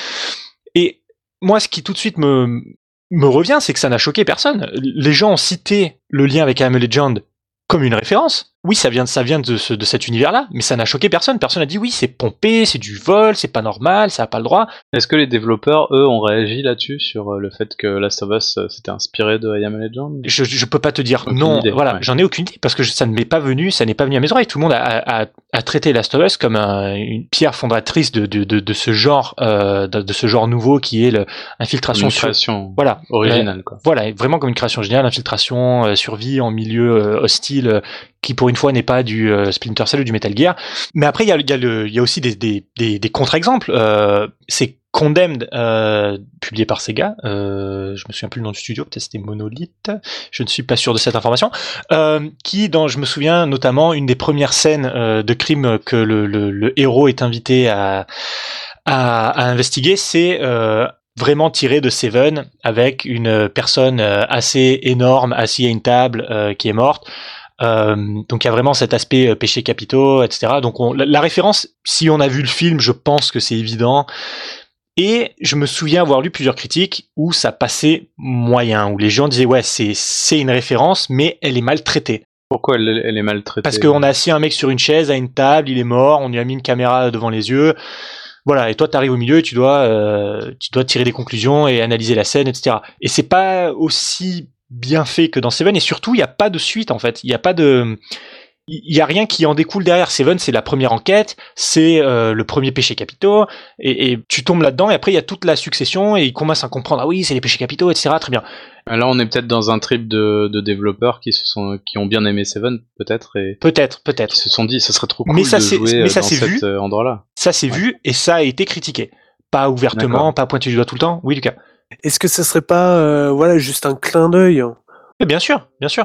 Et moi, ce qui tout de suite me, me revient, c'est que ça n'a choqué personne. Les gens ont cité le lien avec I Am a Legend comme une référence. Oui, ça vient, ça vient de, ce, de cet univers-là, mais ça n'a choqué personne. Personne n'a dit oui, c'est pompé, c'est du vol, c'est pas normal, ça n'a pas le droit. Est-ce que les développeurs, eux, ont réagi là-dessus, sur le fait que Last of Us s'était inspiré de I Am a Legend ? Je, je peux pas te dire aucune non, idée, voilà, ouais. J'en ai aucune idée, parce que ça ne m'est pas venu, ça n'est pas venu à mes oreilles. Tout le monde a, a, a traité Last of Us comme un, une pierre fondatrice de, de, de, de ce genre, euh, de, de ce genre nouveau qui est l'infiltration. Une sur... création voilà, originale, euh, quoi. Voilà, vraiment comme une création géniale, infiltration, euh, survie en milieu euh, hostile, euh, qui pour une fois n'est pas du euh, Splinter Cell ou du Metal Gear. Mais après, il y a, y, a le, y a aussi des, des, des, des contre-exemples. Euh, c'est Condemned, euh, publié par Sega. Euh, je me souviens plus le nom du studio, peut-être c'était Monolith. Je ne suis pas sûr de cette information. Euh, qui, dans, je me souviens notamment, une des premières scènes euh, de crime que le, le, le héros est invité à, à, à investiguer, c'est euh, vraiment tiré de Seven, avec une personne assez énorme assise à une table euh, qui est morte. Euh, donc il y a vraiment cet aspect euh, péché capitaux, et cetera. Donc on, la, la référence, si on a vu le film, je pense que c'est évident. Et je me souviens avoir lu plusieurs critiques où ça passait moyen, où les gens disaient ouais c'est c'est une référence, mais elle est mal traitée. Pourquoi elle, elle est mal traitée ? Parce qu'on a assis un mec sur une chaise à une table, il est mort, on lui a mis une caméra devant les yeux. Voilà, et toi t'arrives au milieu et tu dois euh, tu dois tirer des conclusions et analyser la scène, et cetera. Et c'est pas aussi bien fait que dans Seven, et surtout il y a pas de suite en fait, il y a pas de il y a rien qui en découle derrière. Seven, c'est la première enquête, c'est euh, le premier péché capitaux, et, et tu tombes là-dedans, et après il y a toute la succession, et ils commencent à comprendre, ah oui, c'est les péchés capitaux, et cetera. Très bien. Là, on est peut-être dans un trip de, de développeurs qui se sont, qui ont bien aimé Seven, peut-être, et peut-être, peut-être, qui se sont dit, ça serait trop cool mais ça, de c'est, jouer mais ça, dans c'est cet vu. endroit-là. Ça c'est Ouais. vu, et ça a été critiqué. Pas ouvertement, D'accord. pas pointé du doigt tout le temps. Oui, Lucas. Est-ce que ce serait pas, euh, voilà, juste un clin d'œil ? Mais bien sûr, bien sûr.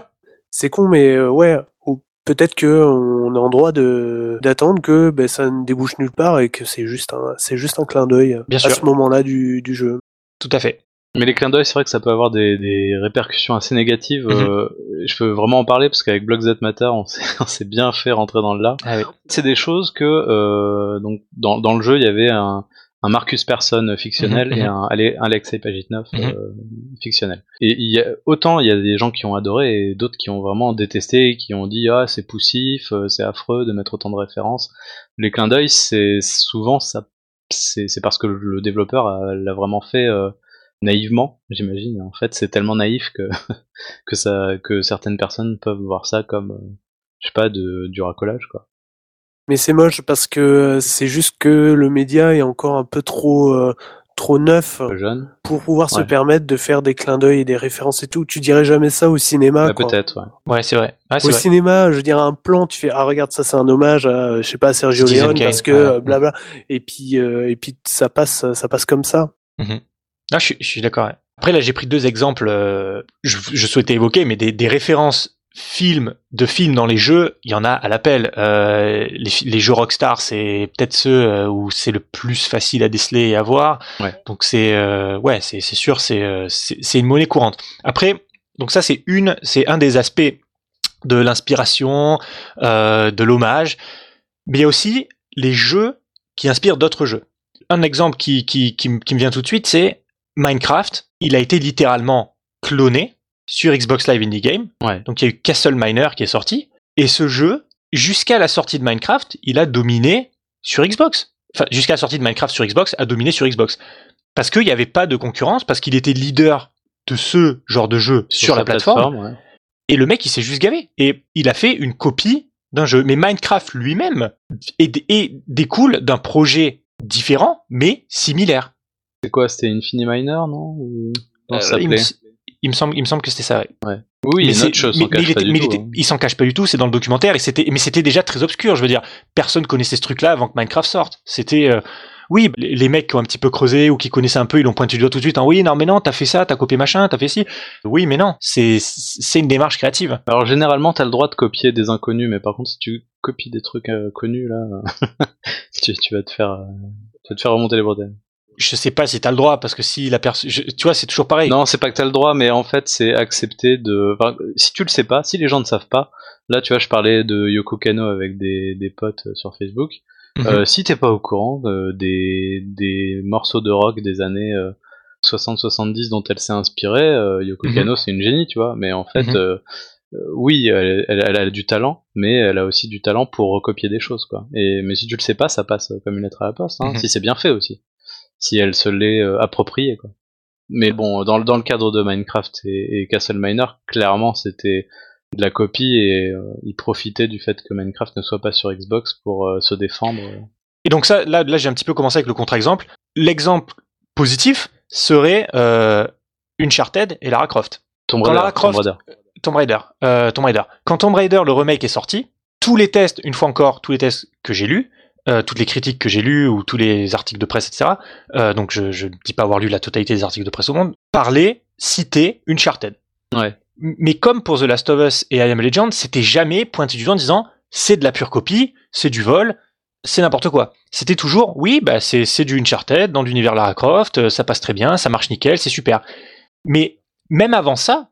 c'est con, mais euh, ouais, ou peut-être que on est en droit de d'attendre que ben, ça ne débouche nulle part et que c'est juste un c'est juste un clin d'œil Bien à sûr. ce moment-là du du jeu. Tout à fait. Mais les clins d'œil, c'est vrai que ça peut avoir des, des répercussions assez négatives. Mhm. Euh, je peux vraiment en parler parce qu'avec Blocks That Matter, on s'est, on s'est bien fait rentrer dans le là. Ah oui. C'est des choses que euh, donc dans, dans le jeu, il y avait un, un Marcus Persson fictionnel Mhm, et mhm. un Ale- Alexei Pajitnov Mhm. euh, fictionnel. Et il y a, autant il y a des gens qui ont adoré et d'autres qui ont vraiment détesté, qui ont dit ah c'est poussif, euh, c'est affreux de mettre autant de références. Les clins d'œil, c'est souvent ça, c'est, c'est parce que le développeur a- l'a vraiment fait. Euh, naïvement, j'imagine. En fait, c'est tellement naïf que que ça que certaines personnes peuvent voir ça comme euh, je sais pas de du racolage quoi. Mais c'est moche parce que c'est juste que le média est encore un peu trop euh, trop neuf Peu jeune. pour pouvoir se Ouais. permettre de faire des clins d'œil et des références et tout. Tu dirais jamais ça au cinéma. Bah, quoi. peut-être ouais. Ouais, c'est vrai. Ah, c'est Au vrai. cinéma, je veux dire un plan, tu fais ah regarde ça c'est un hommage à je sais pas à Sergio Citizen Leone Kane, parce que ouais. euh, blabla et puis euh, et puis ça passe ça passe comme ça. Mhm. Ah, je suis, je suis d'accord. Ouais. Après, là, j'ai pris deux exemples, euh, je, je souhaitais évoquer, mais des, des références films, de films dans les jeux, il y en a à l'appel. Euh, les, les jeux Rockstar, c'est peut-être ceux euh, où c'est le plus facile à déceler et à voir. Ouais. Donc c'est, euh, ouais, c'est, c'est sûr, c'est, euh, c'est, c'est une monnaie courante. Après, donc ça, c'est une, c'est un des aspects de l'inspiration, euh, de l'hommage. Mais il y a aussi les jeux qui inspirent d'autres jeux. Un exemple qui, qui, qui, m- qui me vient tout de suite, c'est Minecraft. Il a été littéralement cloné sur Xbox Live Indie Game. Ouais. Donc il y a eu Castle Miner qui est sorti. Et ce jeu, jusqu'à la sortie de Minecraft, il a dominé sur Xbox. Enfin, jusqu'à la sortie de Minecraft sur Xbox, a dominé sur Xbox. Parce qu'il n'y avait pas de concurrence, parce qu'il était leader de ce genre de jeu sur, la sa plateforme. ouais. Et le mec, il s'est juste gavé. Et il a fait une copie d'un jeu. Mais Minecraft lui-même est, est- découle d'un projet différent, mais similaire. C'est quoi, c'était Infiniminer non ou comment ça Euh, il, me, s'appelait il me semble, il me semble que c'était ça. Ouais. Oui, mais Notch c'est- s'en mais- mais cache il pas était- du mais il tout. était- hein. il s'en cache pas du tout. C'est dans le documentaire. Et c'était, mais c'était déjà très obscur. Je veux dire, personne connaissait ce truc-là avant que Minecraft sorte. C'était, euh, oui, les, les mecs qui ont un petit peu creusé ou qui connaissaient un peu, ils l'ont pointé du doigt tout de suite. Hein, oui, non, mais non, t'as fait ça, t'as copié machin, t'as fait ci. Oui, mais non, c'est, c'est une démarche créative. Alors généralement, t'as le droit de copier des inconnus, mais par contre, si tu copies des trucs euh, connus là, tu, tu vas te faire, euh, tu vas te faire remonter les bretelles. Je sais pas si t'as le droit, parce que si la personne, tu vois, c'est toujours pareil. Non, c'est pas que t'as le droit, mais en fait, c'est accepter de. Enfin, si tu le sais pas, si les gens ne savent pas, là, tu vois, je parlais de Yoko Kanno avec des, des potes euh, sur Facebook. Mhm. Euh, si t'es pas au courant euh, des, des morceaux de rock des années euh, soixante soixante-dix dont elle s'est inspirée, euh, Yoko Mhm. Kanno, c'est une génie, tu vois. Mais en fait, Mhm. euh, euh, oui, elle, elle, elle a du talent, mais elle a aussi du talent pour recopier des choses, quoi. Et mais si tu le sais pas, ça passe comme une lettre à la poste. Hein, Mhm. Si c'est bien fait aussi, si elle se l'est euh, appropriée, quoi. Mais bon, dans, le- dans le cadre de Minecraft et, et Castle Miner, clairement, c'était de la copie et euh, ils profitaient du fait que Minecraft ne soit pas sur Xbox pour euh, se défendre. Et donc ça, là, là, j'ai un petit peu commencé avec le contre-exemple. L'exemple positif serait euh, Uncharted et Lara Croft. Tomb Quand Raider, Lara Tomb Croft- Raider. Tomb Raider, euh, Tomb Raider. Quand Tomb Raider, le remake est sorti, tous les tests, une fois encore, tous les tests que j'ai lus, euh, toutes les critiques que j'ai lues ou tous les articles de presse, et cetera. Euh, donc je je ne dis pas avoir lu la totalité des articles de presse au monde. Parlaient, citaient Uncharted. Ouais. M- Mais comme pour The Last of Us et I Am Legend, c'était jamais pointé du doigt en disant c'est de la pure copie, c'est du vol, c'est n'importe quoi. C'était toujours oui, bah c'est c'est du Uncharted dans l'univers Lara Croft, euh, ça passe très bien, ça marche nickel, c'est super. Mais même avant ça,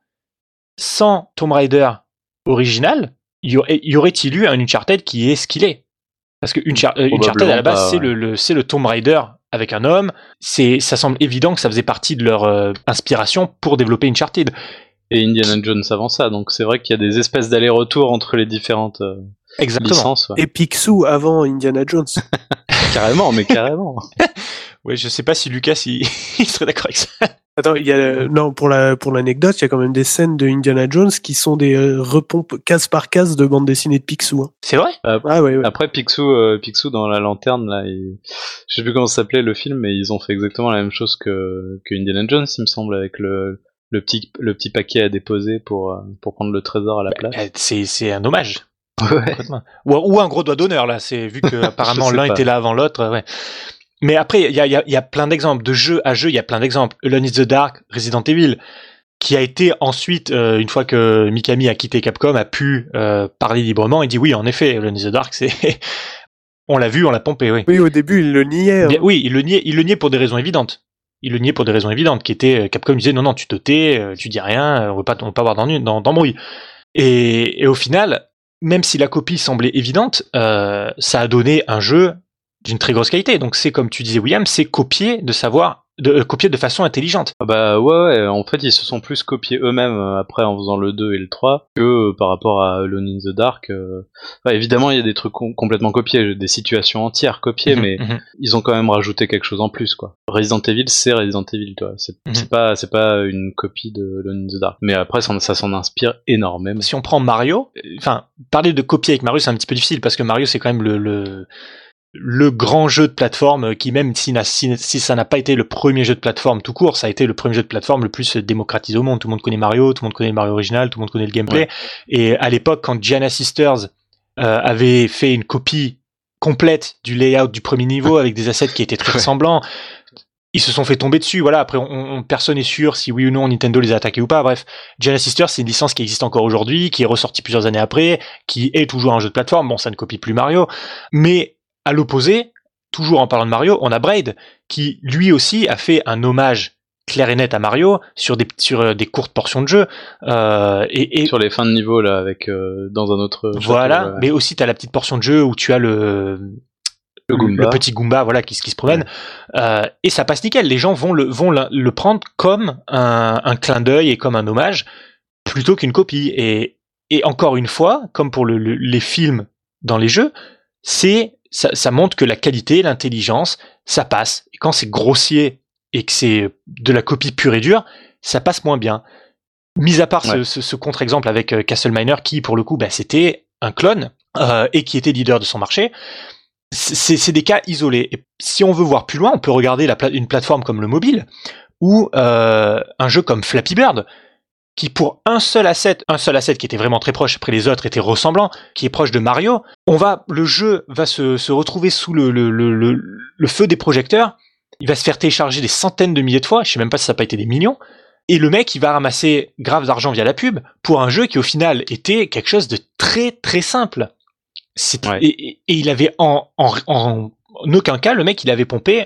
sans Tomb Raider original, y aurait- y aurait-il eu un Uncharted qui est ce qu'il est? Parce que Unchar- euh, Uncharted à la base, pas, c'est ouais. le, le c'est le Tomb Raider avec un homme. C'est ça semble évident que ça faisait partie de leur euh, inspiration pour développer Uncharted. Et Indiana Jones avant ça, donc c'est vrai qu'il y a des espèces d'allers-retours entre les différentes euh, Exactement. licences. Ouais. Et Picsou avant Indiana Jones. Carrément, mais carrément. Ouais, je sais pas si Lucas il, il serait d'accord avec ça. Attends, il y a non pour la pour l'anecdote, il y a quand même des scènes de Indiana Jones qui sont des euh, repompes case par case de bande dessinée de Picsou. Hein. C'est vrai? Ah ouais, ouais. Après Picsou, euh, Picsou dans la lanterne là, il... je sais plus comment ça s'appelait le film, mais ils ont fait exactement la même chose que que Indiana Jones, il me semble, avec le le petit le petit paquet à déposer pour euh, pour prendre le trésor à la place. Euh, C'est c'est un hommage. Ouais. Complètement. Ou, ou un gros doigt d'honneur là. C'est vu que apparemment Je sais l'un pas. était là avant l'autre. euh, Ouais. Mais après, il y a, il y, a, il y a plein d'exemples de jeu à jeu. Il y a plein d'exemples. Alone in the Dark, Resident Evil, qui a été ensuite, euh, une fois que Mikami a quitté Capcom, a pu euh, parler librement et dit oui, en effet, Alone in the Dark, c'est on l'a vu, on l'a pompé, oui. Oui, au début, il le niait. Hein. Bien, oui, il le niait, il le niait pour des raisons évidentes. Il le niait pour des raisons évidentes, qui étaient Capcom disait non non, tu te tais, tu dis rien, on veut pas, on veut pas avoir d'ennui, d'embrouille. Et, et au final, même si la copie semblait évidente, euh, ça a donné un jeu d'une très grosse qualité. Donc c'est comme tu disais, William, c'est copier de savoir. De euh, copier de façon intelligente. Ah bah ouais, ouais, en fait ils se sont plus copiés eux-mêmes euh, après en faisant le deux et le trois que euh, par rapport à Alone in the Dark. Euh... Ouais, évidemment il y a des trucs com- complètement copiés, des situations entières copiées, mmh, mais mmh. ils ont quand même rajouté quelque chose en plus quoi. Resident Evil c'est Resident Evil, toi. C'est, mmh. c'est pas c'est pas une copie de Alone in the Dark. Mais après ça, ça s'en inspire énormément. Si on prend Mario, enfin parler de copier avec Mario c'est un petit peu difficile parce que Mario c'est quand même le, le... le grand jeu de plateforme qui même si, si, si ça n'a pas été le premier jeu de plateforme tout court, ça a été le premier jeu de plateforme le plus démocratisé au monde. Tout le monde connaît Mario, tout le monde connaît le Mario original, tout le monde connaît le gameplay. Ouais. Et à l'époque, quand Giana Sisters euh, avait fait une copie complète du layout du premier niveau avec des assets qui étaient très ressemblants, ils se sont fait tomber dessus. Voilà. Après, on, on, personne n'est sûr si oui ou non Nintendo les a attaqués ou pas. Bref, Giana Sisters, c'est une licence qui existe encore aujourd'hui, qui est ressortie plusieurs années après, qui est toujours un jeu de plateforme. Bon, ça ne copie plus Mario, mais à l'opposé, toujours en parlant de Mario, on a Braid, qui lui aussi a fait un hommage clair et net à Mario sur des, sur des courtes portions de jeu. Euh, et, et sur les fins de niveau, là, avec euh, dans un autre... Voilà, château, ouais. Mais aussi t'as la petite portion de jeu où tu as le... Le, Goomba. le petit Goomba, voilà, qui, qui se promène. Ouais. Euh, et ça passe nickel. Les gens vont le, vont le, le prendre comme un, un clin d'œil et comme un hommage, plutôt qu'une copie. Et, et encore une fois, comme pour le, le, les films dans les jeux, c'est... Ça, ça montre que la qualité, l'intelligence, ça passe. Et quand c'est grossier et que c'est de la copie pure et dure, ça passe moins bien. Mis à part ouais. ce, ce, ce contre-exemple avec euh, Castle Miner, qui pour le coup, bah, c'était un clone euh, et qui était leader de son marché. C'est, c'est des cas isolés. Et si on veut voir plus loin, on peut regarder la pla- une plateforme comme le mobile ou euh, un jeu comme Flappy Bird, qui pour un seul asset, un seul asset qui était vraiment très proche, après les autres étaient ressemblants, qui est proche de Mario, on va, le jeu va se, se retrouver sous le, le, le, le, le feu des projecteurs, il va se faire télécharger des centaines de milliers de fois, je sais même pas si ça n'a pas été des millions, et le mec il va ramasser grave d'argent via la pub pour un jeu qui au final était quelque chose de très très simple. C'est, ouais. et, et, et il avait en, en, en, en aucun cas, le mec il avait pompé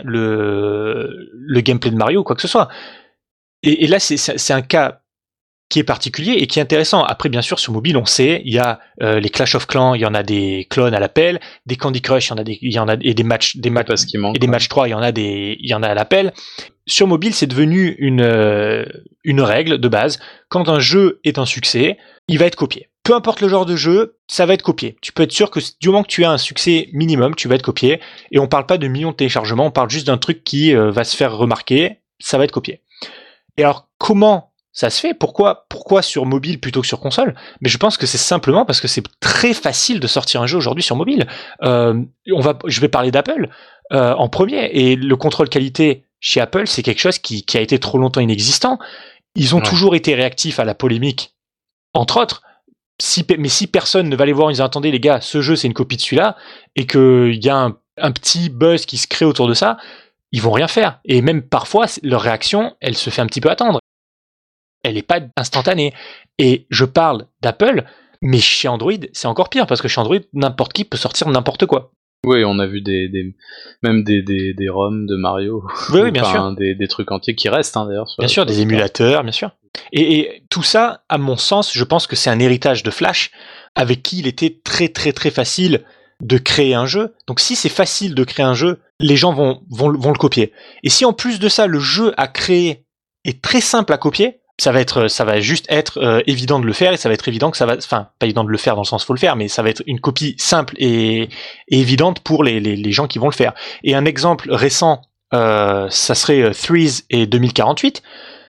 le, le gameplay de Mario ou quoi que ce soit. Et, et là c'est, c'est un cas qui est particulier et qui est intéressant. Après, bien sûr, sur mobile, on sait, il y a euh, les Clash of Clans, il y en a des clones à l'appel, des Candy Crush, il y en a des, il y en a et des matchs, des matchs, parce qu'il manque, et des matchs trois, il y en a des, il y en a à l'appel. Sur mobile, c'est devenu une euh, une règle de base. Quand un jeu est un succès, il va être copié. Peu importe le genre de jeu, ça va être copié. Tu peux être sûr que du moment que tu as un succès minimum, tu vas être copié. Et on parle pas de millions de téléchargements, on parle juste d'un truc qui euh, va se faire remarquer, ça va être copié. Et alors, comment ça se fait? Pourquoi, pourquoi sur mobile plutôt que sur console? Mais je pense que c'est simplement parce que c'est très facile de sortir un jeu aujourd'hui sur mobile. Euh, on va, je vais parler d'Apple euh, en premier, et le contrôle qualité chez Apple, c'est quelque chose qui, qui a été trop longtemps inexistant. Ils ont ouais. toujours été réactifs à la polémique, entre autres. Si, mais si personne ne va aller voir en disant attendez les gars, ce jeu c'est une copie de celui-là, et qu'il y a un, un petit buzz qui se crée autour de ça, ils vont rien faire. Et même parfois, leur réaction, elle se fait un petit peu attendre. Elle n'est pas instantanée. Et je parle d'Apple, mais chez Android, c'est encore pire, parce que chez Android, n'importe qui peut sortir n'importe quoi. Oui, on a vu des, des même des, des, des ROM de Mario. Oui, oui, bien sûr. Des, des trucs entiers qui restent, hein, d'ailleurs. Bien sûr, des émulateurs, bien sûr. Et, et tout ça, à mon sens, je pense que c'est un héritage de Flash, avec qui il était très très très facile de créer un jeu. Donc si c'est facile de créer un jeu, les gens vont, vont, vont le copier. Et si en plus de ça, le jeu à créer est très simple à copier, ça va être, ça va juste être euh, évident de le faire, et ça va être évident que ça va, enfin, pas évident de le faire dans le sens faut le faire, mais ça va être une copie simple et, et évidente pour les, les, les gens qui vont le faire. Et un exemple récent, euh, ça serait euh, Threes et deux mille quarante-huit,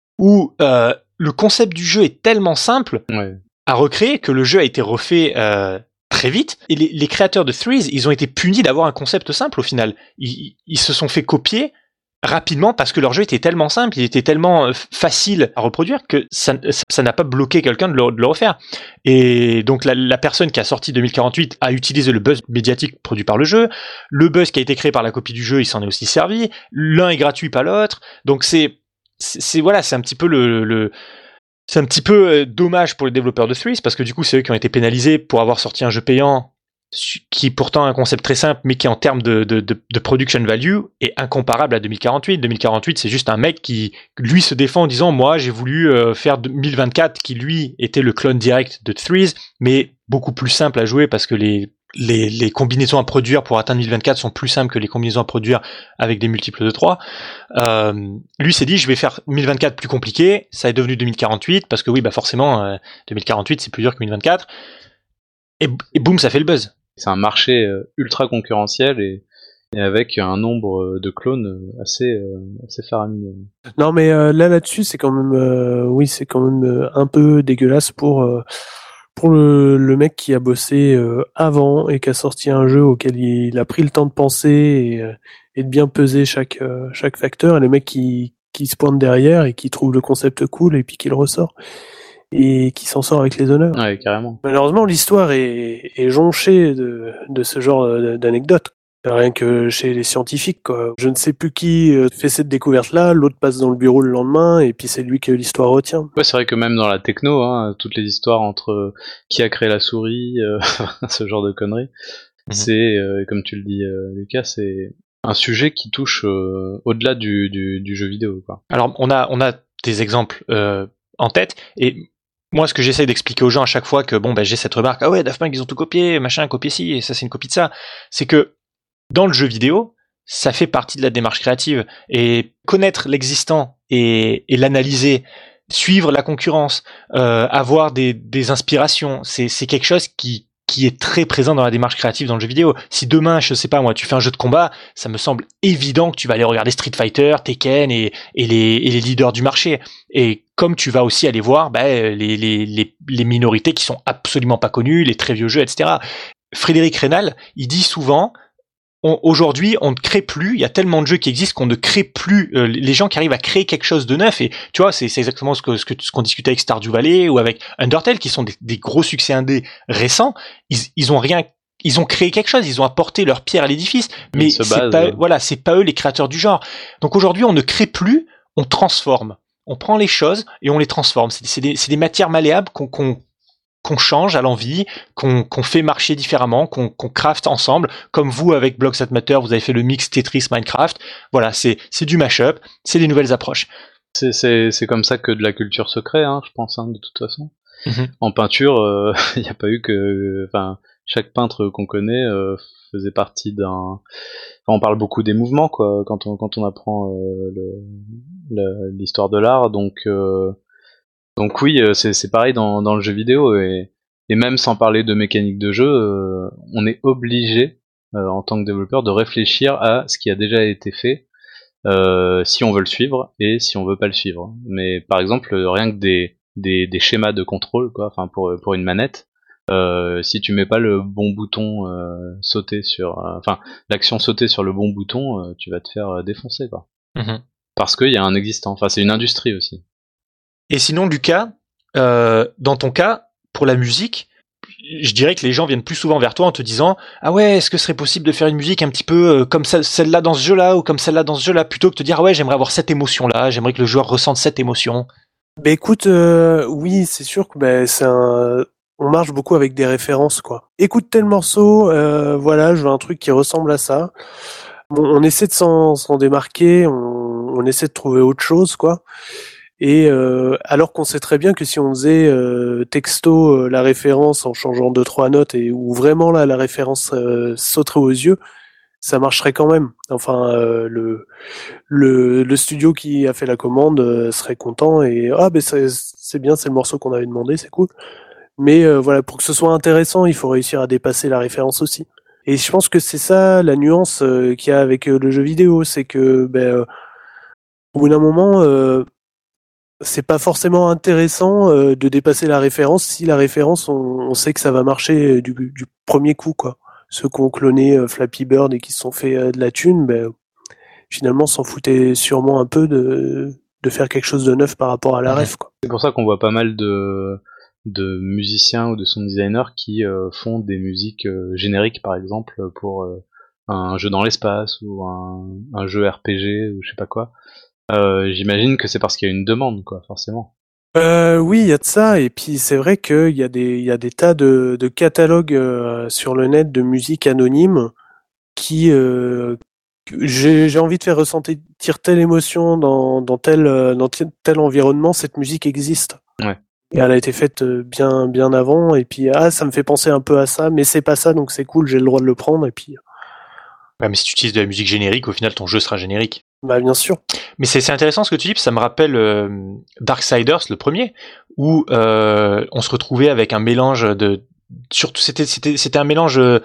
où euh, le concept du jeu est tellement simple ouais. à recréer que le jeu a été refait euh, très vite. Et les, les créateurs de Threes, ils ont été punis d'avoir un concept simple au final. Ils, ils se sont fait copier rapidement parce que leur jeu était tellement simple, il était tellement facile à reproduire que ça, ça n'a pas bloqué quelqu'un de le, de le refaire. Et donc la, la personne qui a sorti deux mille quarante-huit a utilisé le buzz médiatique produit par le jeu, le buzz qui a été créé par la copie du jeu, il s'en est aussi servi, l'un est gratuit pas l'autre, donc c'est, c'est, c'est voilà, c'est un petit peu le, le C'est un petit peu euh, dommage pour les développeurs de Threes, parce que du coup, c'est eux qui ont été pénalisés pour avoir sorti un jeu payant qui est pourtant un concept très simple, mais qui en termes de, de, de, de production value est incomparable à deux mille quarante-huit. deux mille quarante-huit, c'est juste un mec qui, lui, se défend en disant « Moi, j'ai voulu euh, faire deux mille vingt-quatre, qui, lui, était le clone direct de Threes, mais beaucoup plus simple à jouer parce que les, les, les combinaisons à produire pour atteindre deux mille vingt-quatre sont plus simples que les combinaisons à produire avec des multiples de trois. Euh, lui s'est dit « Je vais faire deux mille vingt-quatre plus compliqué. » Ça est devenu deux mille quarante-huit, parce que oui, bah forcément, euh, deux mille quarante-huit, c'est plus dur que deux mille vingt-quatre. Et, et boum, ça fait le buzz. C'est un marché euh, ultra concurrentiel et, et avec un nombre de clones euh, assez, euh, assez faramineux. Non, mais euh, là, là-dessus, c'est quand même, euh, oui, c'est quand même euh, un peu dégueulasse pour euh, pour le, le mec qui a bossé euh, avant et qui a sorti un jeu auquel il a pris le temps de penser et, euh, et de bien peser chaque euh, chaque facteur, et le mec qui qui se pointe derrière et qui trouve le concept cool et puis qui le ressort et qui s'en sort avec les honneurs. Ouais, carrément. Malheureusement, l'histoire est, est jonchée de, de ce genre d'anecdotes. Rien que chez les scientifiques, quoi. Je ne sais plus qui fait cette découverte-là, l'autre passe dans le bureau le lendemain, et puis c'est lui que l'histoire retient. Ouais, c'est vrai que même dans la techno, hein, toutes les histoires entre euh, qui a créé la souris, euh, ce genre de conneries, mmh. c'est, euh, comme tu le dis, euh, Lucas, c'est un sujet qui touche euh, au-delà du, du, du jeu vidéo, quoi. Alors, on a, on a des exemples euh, en tête, et moi, ce que j'essaie d'expliquer aux gens à chaque fois que bon, ben, j'ai cette remarque, ah ouais, Daft Punk, ils ont tout copié, machin, copié ci, et ça, c'est une copie de ça, c'est que dans le jeu vidéo, ça fait partie de la démarche créative. Et connaître l'existant et, et l'analyser, suivre la concurrence, euh, avoir des, des inspirations, c'est, c'est quelque chose qui, qui est très présent dans la démarche créative dans le jeu vidéo. Si demain, je sais pas moi, tu fais un jeu de combat, ça me semble évident que tu vas aller regarder Street Fighter, Tekken et, et, les, et les leaders du marché. Et comme tu vas aussi aller voir bah, les, les, les, les minorités qui sont absolument pas connues, les très vieux jeux, et cetera. Frédéric Reynal, il dit souvent... On, aujourd'hui, on ne crée plus, il y a tellement de jeux qui existent qu'on ne crée plus euh, les gens qui arrivent à créer quelque chose de neuf. Et tu vois, c'est, c'est exactement ce, que, ce, que, ce qu'on discutait avec Stardew Valley ou avec Undertale, qui sont des, des gros succès indés récents. Ils, ils ont rien, ils ont créé quelque chose, ils ont apporté leur pierre à l'édifice, mais c'est base, pas, ouais. voilà, c'est pas eux les créateurs du genre. Donc aujourd'hui, on ne crée plus, on transforme. On prend les choses et on les transforme. C'est, c'est, des, c'est des matières malléables qu'on, qu'on qu'on change à l'envie, qu'on, qu'on fait marcher différemment, qu'on, qu'on crafte ensemble, comme vous avec Blocks That Matter, vous avez fait le mix Tetris Minecraft. Voilà, c'est, c'est du mash-up, c'est des nouvelles approches. C'est, c'est, c'est comme ça que de la culture se crée, hein, je pense, hein, de toute façon. Mm-hmm. En peinture, il euh, n'y a pas eu que, enfin, chaque peintre qu'on connaît euh, faisait partie d'un. Enfin, on parle beaucoup des mouvements, quoi, quand on quand on apprend euh, le, le, l'histoire de l'art, donc. Euh, Donc oui, c'est, c'est pareil dans, dans le jeu vidéo, et, et même sans parler de mécanique de jeu, euh, on est obligé, euh, en tant que développeur, de réfléchir à ce qui a déjà été fait, euh, si on veut le suivre et si on veut pas le suivre. Mais par exemple, rien que des, des, des schémas de contrôle, quoi, enfin pour, pour une manette, euh, si tu mets pas le bon bouton euh, sauter sur, euh, enfin l'action sauter sur le bon bouton, euh, tu vas te faire euh, défoncer, quoi. Mm-hmm. Parce qu'il y a un existant. Enfin, c'est une industrie aussi. Et sinon, Lucas, euh, dans ton cas, pour la musique, je dirais que les gens viennent plus souvent vers toi en te disant « Ah ouais, est-ce que ce serait possible de faire une musique un petit peu euh, comme celle-là dans ce jeu-là ou comme celle-là dans ce jeu-là » plutôt que de te dire « Ah ouais, j'aimerais avoir cette émotion-là, j'aimerais que le joueur ressente cette émotion. » Bah écoute, euh, oui, c'est sûr que bah, c'est un... on marche beaucoup avec des références, quoi. Écoute tel morceau, euh, voilà, je veux un truc qui ressemble à ça. Bon, on essaie de s'en, s'en démarquer, on, on essaie de trouver autre chose, quoi. Et euh, alors qu'on sait très bien que si on faisait euh, texto euh, la référence en changeant deux trois notes et où vraiment là la référence euh, sauterait aux yeux, ça marcherait quand même. Enfin euh, le le le studio qui a fait la commande euh, serait content et ah ben c'est c'est bien, c'est le morceau qu'on avait demandé, c'est cool. Mais euh, voilà, pour que ce soit intéressant, il faut réussir à dépasser la référence aussi. Et je pense que c'est ça la nuance euh, qu'il y a avec euh, le jeu vidéo, c'est que ben euh, au bout d'un moment euh, c'est pas forcément intéressant euh, de dépasser la référence si la référence on, on sait que ça va marcher du, du premier coup, quoi. Ceux qui ont cloné euh, Flappy Bird et qui se sont fait euh, de la thune, ben finalement s'en foutaient sûrement un peu de de faire quelque chose de neuf par rapport à la ref, quoi. C'est pour ça qu'on voit pas mal de de musiciens ou de sound designers qui euh, font des musiques euh, génériques, par exemple pour euh, un jeu dans l'espace ou un, un jeu R P G ou je sais pas quoi. Euh, j'imagine que c'est parce qu'il y a une demande, quoi, forcément. Euh, oui, il y a de ça, et puis c'est vrai qu'il y a des, il y a des tas de, de catalogues euh, sur le net de musique anonyme qui, euh, que j'ai, j'ai envie de faire ressentir telle émotion dans, dans tel, euh, dans tel, tel environnement, cette musique existe. Ouais. Et elle a été faite euh, bien, bien avant, et puis ah, ça me fait penser un peu à ça, mais c'est pas ça, donc c'est cool, j'ai le droit de le prendre, et puis, Ouais, mais si tu utilises de la musique générique, au final, ton jeu sera générique. bah bien sûr. Mais c'est, c'est intéressant ce que tu dis, parce que ça me rappelle euh, Darksiders, le premier, où euh, on se retrouvait avec un mélange de... Surtout, c'était, c'était, c'était un mélange euh,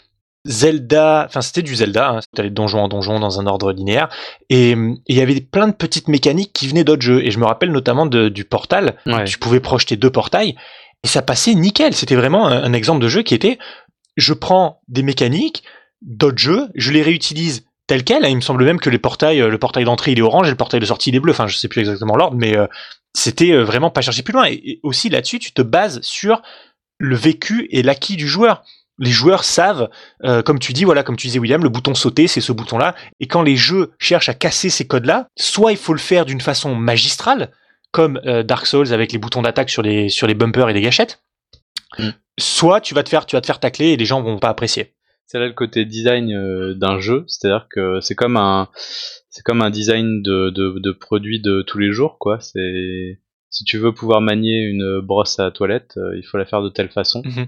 Zelda... Enfin, c'était du Zelda, hein, c'était de donjon en donjon dans un ordre linéaire, et il y avait plein de petites mécaniques qui venaient d'autres jeux. Et je me rappelle notamment de, du Portal, Ouais. tu pouvais projeter deux portails, et ça passait nickel. C'était vraiment un, un exemple de jeu qui était... Je prends des mécaniques d'autres jeux, je les réutilise tel quel. Il me semble même que les portails, le portail d'entrée il est orange et le portail de sortie il est bleu. Enfin, je sais plus exactement l'ordre, mais euh, c'était euh, vraiment pas chercher plus loin. Et, et aussi là-dessus, tu te bases sur le vécu et l'acquis du joueur. Les joueurs savent, euh, comme tu dis, voilà, comme tu disais William, le bouton sauter, c'est ce bouton-là. Et quand les jeux cherchent à casser ces codes-là, soit il faut le faire d'une façon magistrale, comme euh, Dark Souls avec les boutons d'attaque sur les sur les bumpers et les gâchettes. Mm. Soit tu vas te faire tu vas te faire tacler et les gens vont pas apprécier. C'est là le côté design euh, d'un jeu, c'est-à-dire que c'est comme un c'est comme un design de de, de produit de tous les jours, quoi. C'est si tu veux pouvoir manier une brosse à toilette, euh, il faut la faire de telle façon. Mm-hmm.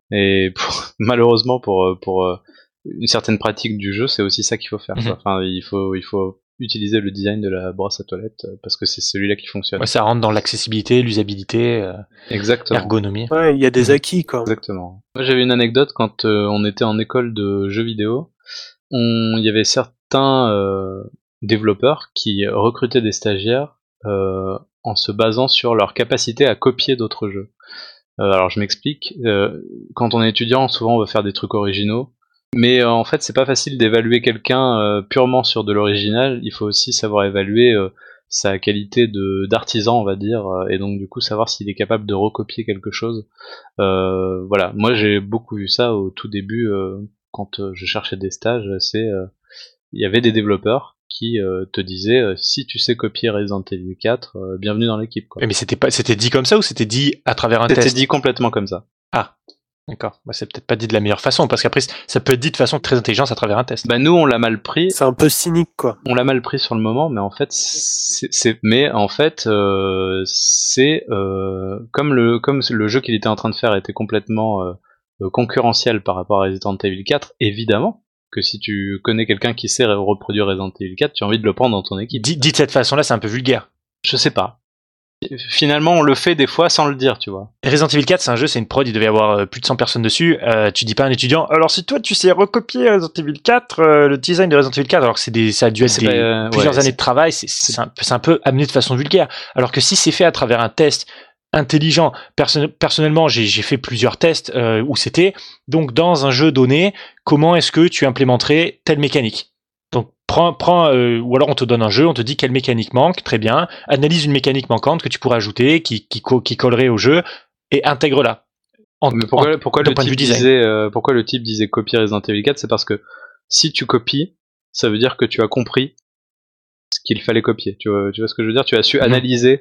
Et pour, malheureusement pour pour euh, une certaine pratique du jeu, c'est aussi ça qu'il faut faire. Mm-hmm. Quoi. Enfin, il faut il faut utiliser le design de la brosse à toilette euh, parce que c'est celui-là qui fonctionne. Ouais, ça rentre dans l'accessibilité, l'usabilité, euh, Exactement. l'ergonomie. Ouais, il y a des acquis, quoi. Exactement. Moi, j'avais une anecdote quand euh, on était en école de jeux vidéo. On, il y avait certains euh, développeurs qui recrutaient des stagiaires euh, en se basant sur leur capacité à copier d'autres jeux. Euh, alors, je m'explique. Euh, quand on est étudiant, souvent, on veut faire des trucs originaux. Mais euh, en fait, c'est pas facile d'évaluer quelqu'un euh, purement sur de l'original. Il faut aussi savoir évaluer euh, sa qualité de d'artisan, on va dire, euh, et donc du coup savoir s'il est capable de recopier quelque chose. Euh, voilà, moi j'ai beaucoup vu ça au tout début euh, quand euh, je cherchais des stages. C'est euh, il y avait des développeurs qui euh, te disaient euh, si tu sais copier Resident Evil quatre, euh, bienvenue dans l'équipe. Quoi. Mais c'était pas c'était dit comme ça ou c'était dit à travers un C'était test? dit complètement comme ça. Ah. D'accord, bah, c'est peut-être pas dit de la meilleure façon, parce qu'après, ça peut être dit de façon très intelligente à travers un test. Bah nous, on l'a mal pris. C'est un peu cynique, quoi. On l'a mal pris sur le moment, mais en fait, c'est, c'est mais en fait, euh, c'est euh, comme le comme le jeu qu'il était en train de faire était complètement euh, concurrentiel par rapport à Resident Evil quatre. Évidemment que si tu connais quelqu'un qui sait reproduire Resident Evil quatre, tu as envie de le prendre dans ton équipe. Dit, dit de cette façon-là, c'est un peu vulgaire. Je sais pas. Finalement, on le fait des fois sans le dire, tu vois. Resident Evil quatre, c'est un jeu, c'est une prod, il devait y avoir euh, plus de cent personnes dessus. Euh, tu dis pas à un étudiant, alors si toi tu sais recopier Resident Evil quatre, euh, le design de Resident Evil quatre, alors que c'est des, ça a dû être C'est des, pas, euh, plusieurs ouais, années c'est- de travail, c'est, c'est, un, c'est un peu amené de façon vulgaire. Alors que si c'est fait à travers un test intelligent, perso- personnellement, j'ai, j'ai fait plusieurs tests euh, où c'était, donc dans un jeu donné, comment est-ce que tu implémenterais telle mécanique? Donc prends, prends euh, ou alors on te donne un jeu, on te dit quelle mécanique manque, très bien, analyse une mécanique manquante que tu pourrais ajouter, qui, qui, co- qui collerait au jeu, et intègre-la. En, Mais pourquoi, en- pourquoi d'un le point de type vue design. disait, euh, pourquoi le type disait copier Resident Evil quatre, c'est parce que si tu copies, ça veut dire que tu as compris ce qu'il fallait copier. Tu vois, tu vois ce que je veux dire? Tu as su Mhm. analyser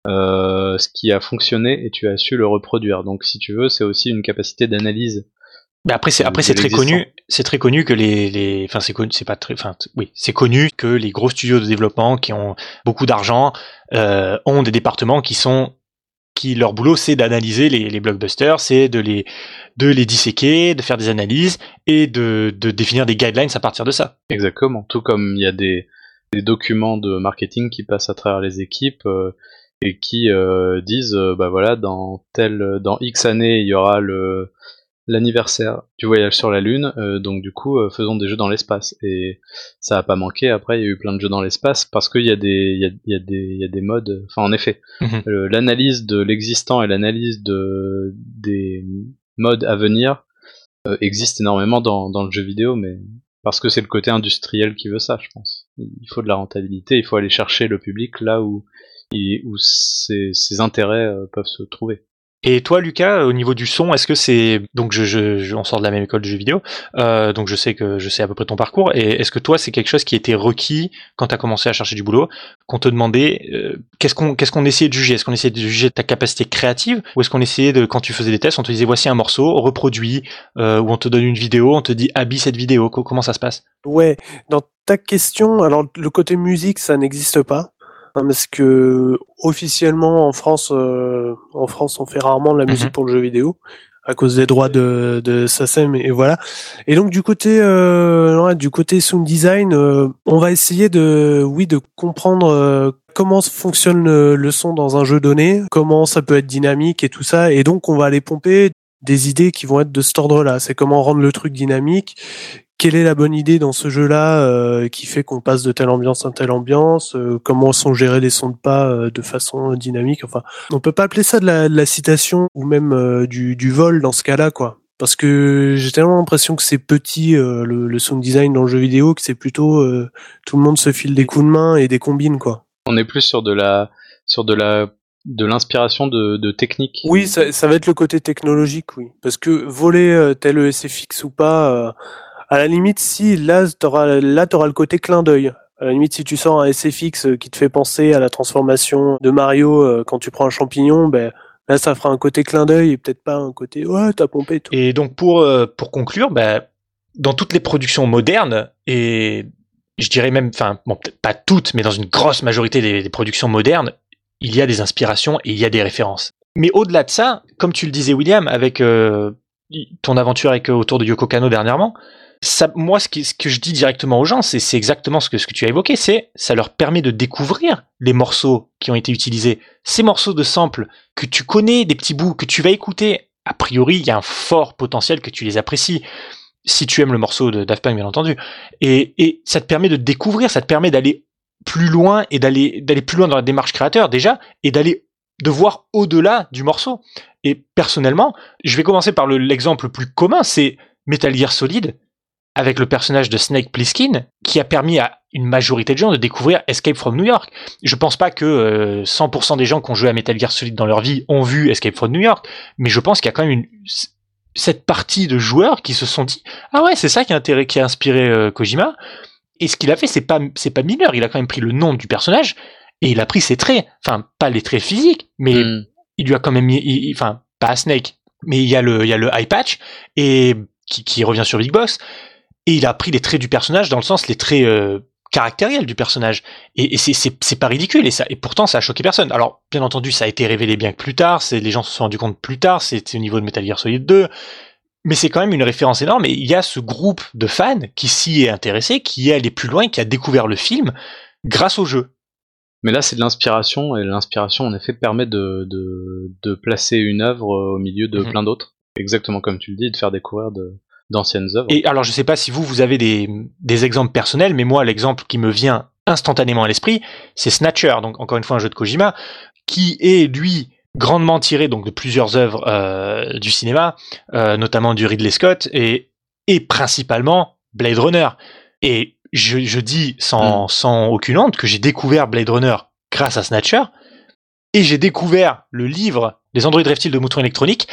euh, ce qui a fonctionné et tu as su le reproduire. Donc, si tu veux, c'est aussi une capacité d'analyse. Mais après c'est de- après de c'est très l'existant. connu, c'est très connu que les les enfin c'est connu, c'est pas très enfin t- oui, c'est connu que les gros studios de développement qui ont beaucoup d'argent euh, ont des départements qui sont qui leur boulot c'est d'analyser les les blockbusters, c'est de les de les disséquer, de faire des analyses et de de définir des guidelines à partir de ça. Exactement. Tout comme il y a des, des documents de marketing qui passent à travers les équipes euh, et qui euh, disent, euh, bah voilà, dans tel, dans X années, il y aura le l'anniversaire du voyage sur la Lune, euh, donc du coup, euh, faisons des jeux dans l'espace. Et ça a pas manqué. Après, il y a eu plein de jeux dans l'espace parce qu'il y a des, il y a, il y a des, il y a des modes. Enfin, en effet, Mhm. euh, l'analyse de l'existant et l'analyse de des modes à venir euh, existe énormément dans dans le jeu vidéo, mais parce que c'est le côté industriel qui veut ça, je pense. Il faut de la rentabilité, il faut aller chercher le public là où il- où ses, ses intérêts euh, peuvent se trouver. Et toi, Lucas, au niveau du son, est-ce que c'est donc je, je, je on sort de la même école de jeux vidéo, euh, donc je sais que je sais à peu près ton parcours. Et est-ce que toi, c'est quelque chose qui était requis quand t'as commencé à chercher du boulot, qu'on te demandait euh, qu'est-ce qu'on qu'est-ce qu'on essayait de juger? Est-ce qu'on essayait de juger ta capacité créative, ou est-ce qu'on essayait de, quand tu faisais des tests, on te disait voici un morceau reproduit, euh, ou on te donne une vidéo, on te dit habille cette vidéo. Comment ça se passe? Ouais, dans ta question, alors le côté musique, ça n'existe pas. Parce que officiellement en France, euh, en France, on fait rarement de la musique Mhm. pour le jeu vidéo à cause des droits de de S A C E M et voilà. Et donc du côté euh, ouais, du côté sound design, euh, on va essayer de oui de comprendre euh, comment fonctionne le, le son dans un jeu donné, comment ça peut être dynamique et tout ça. Et donc on va aller pomper des idées qui vont être de cet ordre-là. C'est comment rendre le truc dynamique. Quelle est la bonne idée dans ce jeu-là euh, qui fait qu'on passe de telle ambiance à telle ambiance, euh, comment sont gérés les sons de pas euh, de façon dynamique. Enfin, on peut pas appeler ça de la, de la citation ou même euh, du, du vol dans ce cas-là, quoi. Parce que j'ai tellement l'impression que c'est petit euh, le, le sound design dans le jeu vidéo que c'est plutôt euh, tout le monde se file des coups de main et des combines, quoi. On est plus sur de la sur de la de l'inspiration de, de technique. Oui, ça, ça va être le côté technologique, oui. Parce que voler euh, tel E S F X ou pas. Euh, À la limite, si, là, t'auras, là, t'auras le côté clin d'œil. À la limite, si tu sors un S F X qui te fait penser à la transformation de Mario euh, quand tu prends un champignon, ben, là, ça fera un côté clin d'œil et peut-être pas un côté, ouais, t'as pompé et tout. Et donc, pour, euh, pour conclure, bah, dans toutes les productions modernes, et je dirais même, enfin, bon, peut-être pas toutes, mais dans une grosse majorité des, des productions modernes, il y a des inspirations et il y a des références. Mais au-delà de ça, comme tu le disais, William, avec euh, ton aventure avec, euh, autour de Yoko Kanno dernièrement, ça, moi, ce, qui, ce que je dis directement aux gens, c'est, c'est exactement ce que, ce que tu as évoqué, c'est ça leur permet de découvrir les morceaux qui ont été utilisés. Ces morceaux de samples que tu connais, des petits bouts que tu vas écouter, a priori, il y a un fort potentiel que tu les apprécies, si tu aimes le morceau de Daft Punk, bien entendu. Et, et ça te permet de découvrir, ça te permet d'aller plus loin et d'aller, d'aller plus loin dans la démarche créateur, déjà, et d'aller de voir au-delà du morceau. Et personnellement, je vais commencer par le, l'exemple le plus commun, c'est Metal Gear Solid, avec le personnage de Snake Plissken, qui a permis à une majorité de gens de découvrir Escape from New York. Je pense pas que euh, cent pour cent des gens qui ont joué à Metal Gear Solid dans leur vie ont vu Escape from New York, mais je pense qu'il y a quand même une, cette partie de joueurs qui se sont dit « Ah ouais, c'est ça qui a, intérêt, qui a inspiré euh, Kojima ». Et ce qu'il a fait, c'est pas, c'est pas mineur, il a quand même pris le nom du personnage, et il a pris ses traits. Enfin, pas les traits physiques, mais mm. il lui a quand même mis... Il, enfin, pas à Snake, mais il y a le, il y a le eye patch, et, qui, qui revient sur Big Boss. Et il a pris les traits du personnage, dans le sens les traits euh, caractériels du personnage. Et, et c'est, c'est, c'est pas ridicule, et, ça, et pourtant ça a choqué personne. Alors, bien entendu, ça a été révélé bien que plus tard, c'est, les gens se sont rendus compte plus tard, c'est au niveau de Metal Gear Solid deux, mais c'est quand même une référence énorme, et il y a ce groupe de fans qui s'y est intéressé, qui est allé plus loin, qui a découvert le film grâce au jeu. Mais là, c'est de l'inspiration, et l'inspiration, en effet, permet de, de, de placer une œuvre au milieu de mmh. plein d'autres. Exactement comme tu le dis, de faire découvrir de... d'anciennes œuvres. Et alors, je sais pas si vous, vous avez des, des exemples personnels, mais moi, l'exemple qui me vient instantanément à l'esprit, c'est Snatcher, donc encore une fois un jeu de Kojima, qui est, lui, grandement tiré donc de plusieurs œuvres euh, du cinéma, euh, notamment du Ridley Scott, et, et principalement Blade Runner. Et je, je dis sans, mm. sans aucune honte que j'ai découvert Blade Runner grâce à Snatcher, et j'ai découvert le livre Les androïdes reptiles de Moutons électroniques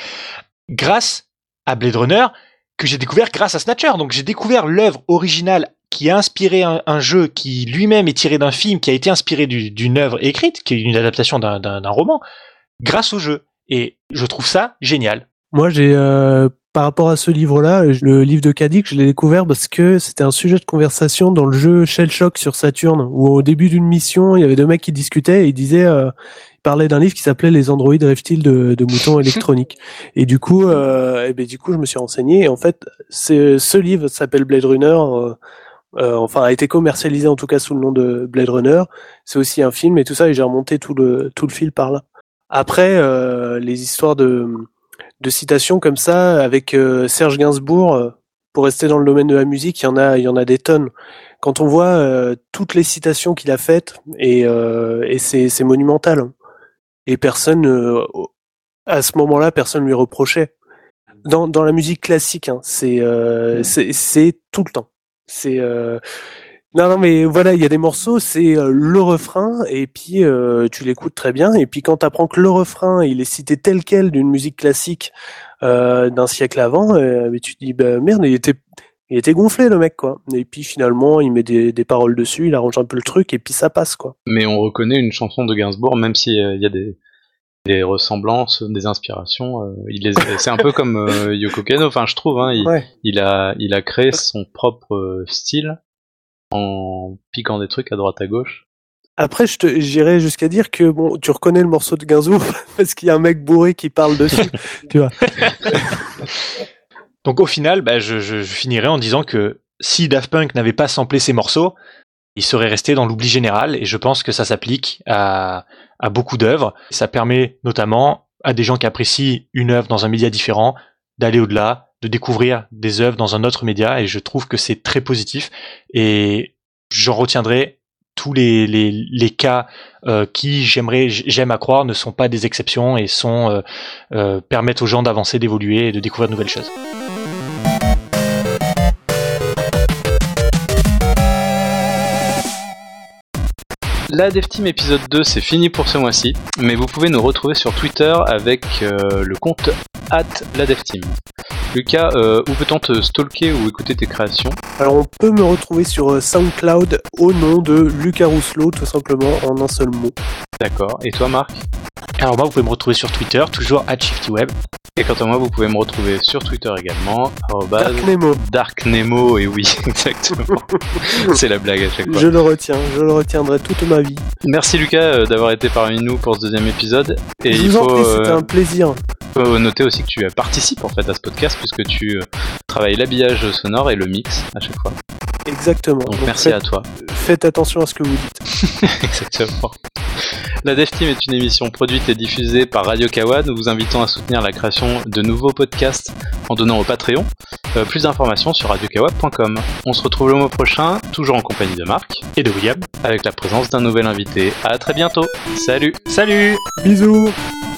grâce à Blade Runner, que j'ai découvert grâce à Snatcher. Donc j'ai découvert l'œuvre originale qui a inspiré un, un jeu qui lui-même est tiré d'un film qui a été inspiré du, d'une œuvre écrite, qui est une adaptation d'un, d'un, d'un roman, grâce au jeu. Et je trouve ça génial. Moi, j'ai euh, par rapport à ce livre-là, le livre de Kadik, je l'ai découvert parce que c'était un sujet de conversation dans le jeu Shell Shock sur Saturn, où au début d'une mission, il y avait deux mecs qui discutaient et ils disaient... Euh, parlait d'un livre qui s'appelait Les androïdes reptiles de, de moutons électroniques. Et du coup, euh, et ben du coup, je me suis renseigné. Et en fait, c'est, ce livre s'appelle Blade Runner. Euh, euh, enfin, a été commercialisé en tout cas sous le nom de Blade Runner. C'est aussi un film et tout ça. Et j'ai remonté tout le tout le fil par là. Après, euh, les histoires de de citations comme ça avec euh, Serge Gainsbourg. Euh, pour rester dans le domaine de la musique, il y en a, il y en a des tonnes. Quand on voit euh, toutes les citations qu'il a faites, et, euh, et c'est, c'est monumental. Et personne, euh, à ce moment-là, personne lui reprochait. Dans, dans la musique classique, hein, c'est, euh, c'est, c'est tout le temps. C'est, euh, Non, non, mais voilà, il y a des morceaux, c'est euh, le refrain, et puis euh, tu l'écoutes très bien, et puis quand t'apprends que le refrain, il est cité tel quel d'une musique classique euh, d'un siècle avant, euh, mais tu te dis, bah merde, il était, il était gonflé le mec, quoi. Et puis finalement, il met des, des paroles dessus, il arrange un peu le truc, et puis ça passe, quoi. Mais on reconnaît une chanson de Gainsbourg, même s'il euh, y a des, des ressemblances, des inspirations. Euh, il est, c'est un peu comme euh, Yoko Kanno, enfin je trouve, hein, il, Ouais. il, a, il a créé son propre euh, style en piquant des trucs à droite à gauche. Après, je te, j'irais jusqu'à dire que bon, tu reconnais le morceau de Gainsbourg parce qu'il y a un mec bourré qui parle dessus, tu vois. Donc au final, bah, je, je, je finirai en disant que si Daft Punk n'avait pas samplé ces morceaux, il serait resté dans l'oubli général, et je pense que ça s'applique à, à beaucoup d'œuvres. Ça permet notamment à des gens qui apprécient une œuvre dans un média différent d'aller au-delà, de découvrir des œuvres dans un autre média, et je trouve que c'est très positif, et j'en retiendrai tous les, les, les cas euh, qui, j'aimerais, j'aime à croire, ne sont pas des exceptions et sont euh, euh, permettent aux gens d'avancer, d'évoluer et de découvrir de nouvelles choses. La DevTeam épisode deux, c'est fini pour ce mois-ci, mais vous pouvez nous retrouver sur Twitter avec euh, le compte arobase la DevTeam. Lucas, euh, où peut-on te stalker ou écouter tes créations ? Alors on peut me retrouver sur euh, SoundCloud au nom de Lucas Rousselot, tout simplement en un seul mot. D'accord. Et toi, Marc ? Alors moi, vous pouvez me retrouver sur Twitter, toujours arobase ShiftyWeb. Et quant à moi, vous pouvez me retrouver sur Twitter également, arobase Dark Nemo. Dark Nemo, et oui, exactement. C'est la blague à chaque fois. Je le retiens, je le retiendrai toute ma vie. Merci Lucas euh, d'avoir été parmi nous pour ce deuxième épisode. Et je il vous en faut, prie, c'était euh, un plaisir. faut noter aussi que tu participes en fait à ce podcast puisque tu euh, travailles l'habillage sonore et le mix à chaque fois. Exactement. Donc, Donc merci faites, à toi. Faites attention à ce que vous dites. Exactement. La DevTeam est une émission produite et diffusée par Radio Kawa. Nous vous invitons à soutenir la création de nouveaux podcasts en donnant au Patreon. Euh, plus d'informations sur radio kawa point com. On se retrouve le mois prochain, toujours en compagnie de Marc Et de William. avec la présence d'un nouvel invité. À très bientôt. Salut. Salut! Bisous.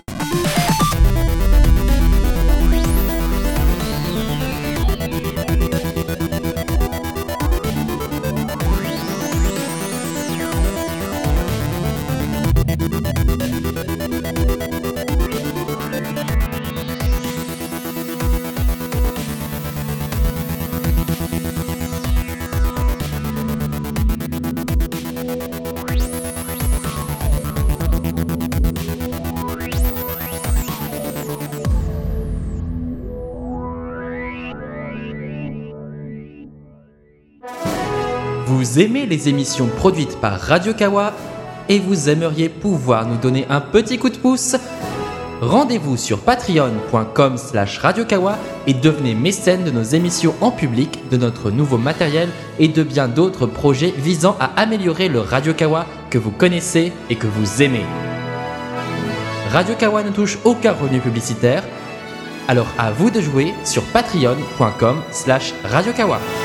Vous aimez les émissions produites par Radio Kawa et vous aimeriez pouvoir nous donner un petit coup de pouce ? Rendez-vous sur patreon point com slash radio kawa et devenez mécène de nos émissions en public, de notre nouveau matériel et de bien d'autres projets visant à améliorer le Radio Kawa que vous connaissez et que vous aimez. Radio Kawa ne touche aucun revenu publicitaire, alors à vous de jouer sur patreon point com slash radio kawa.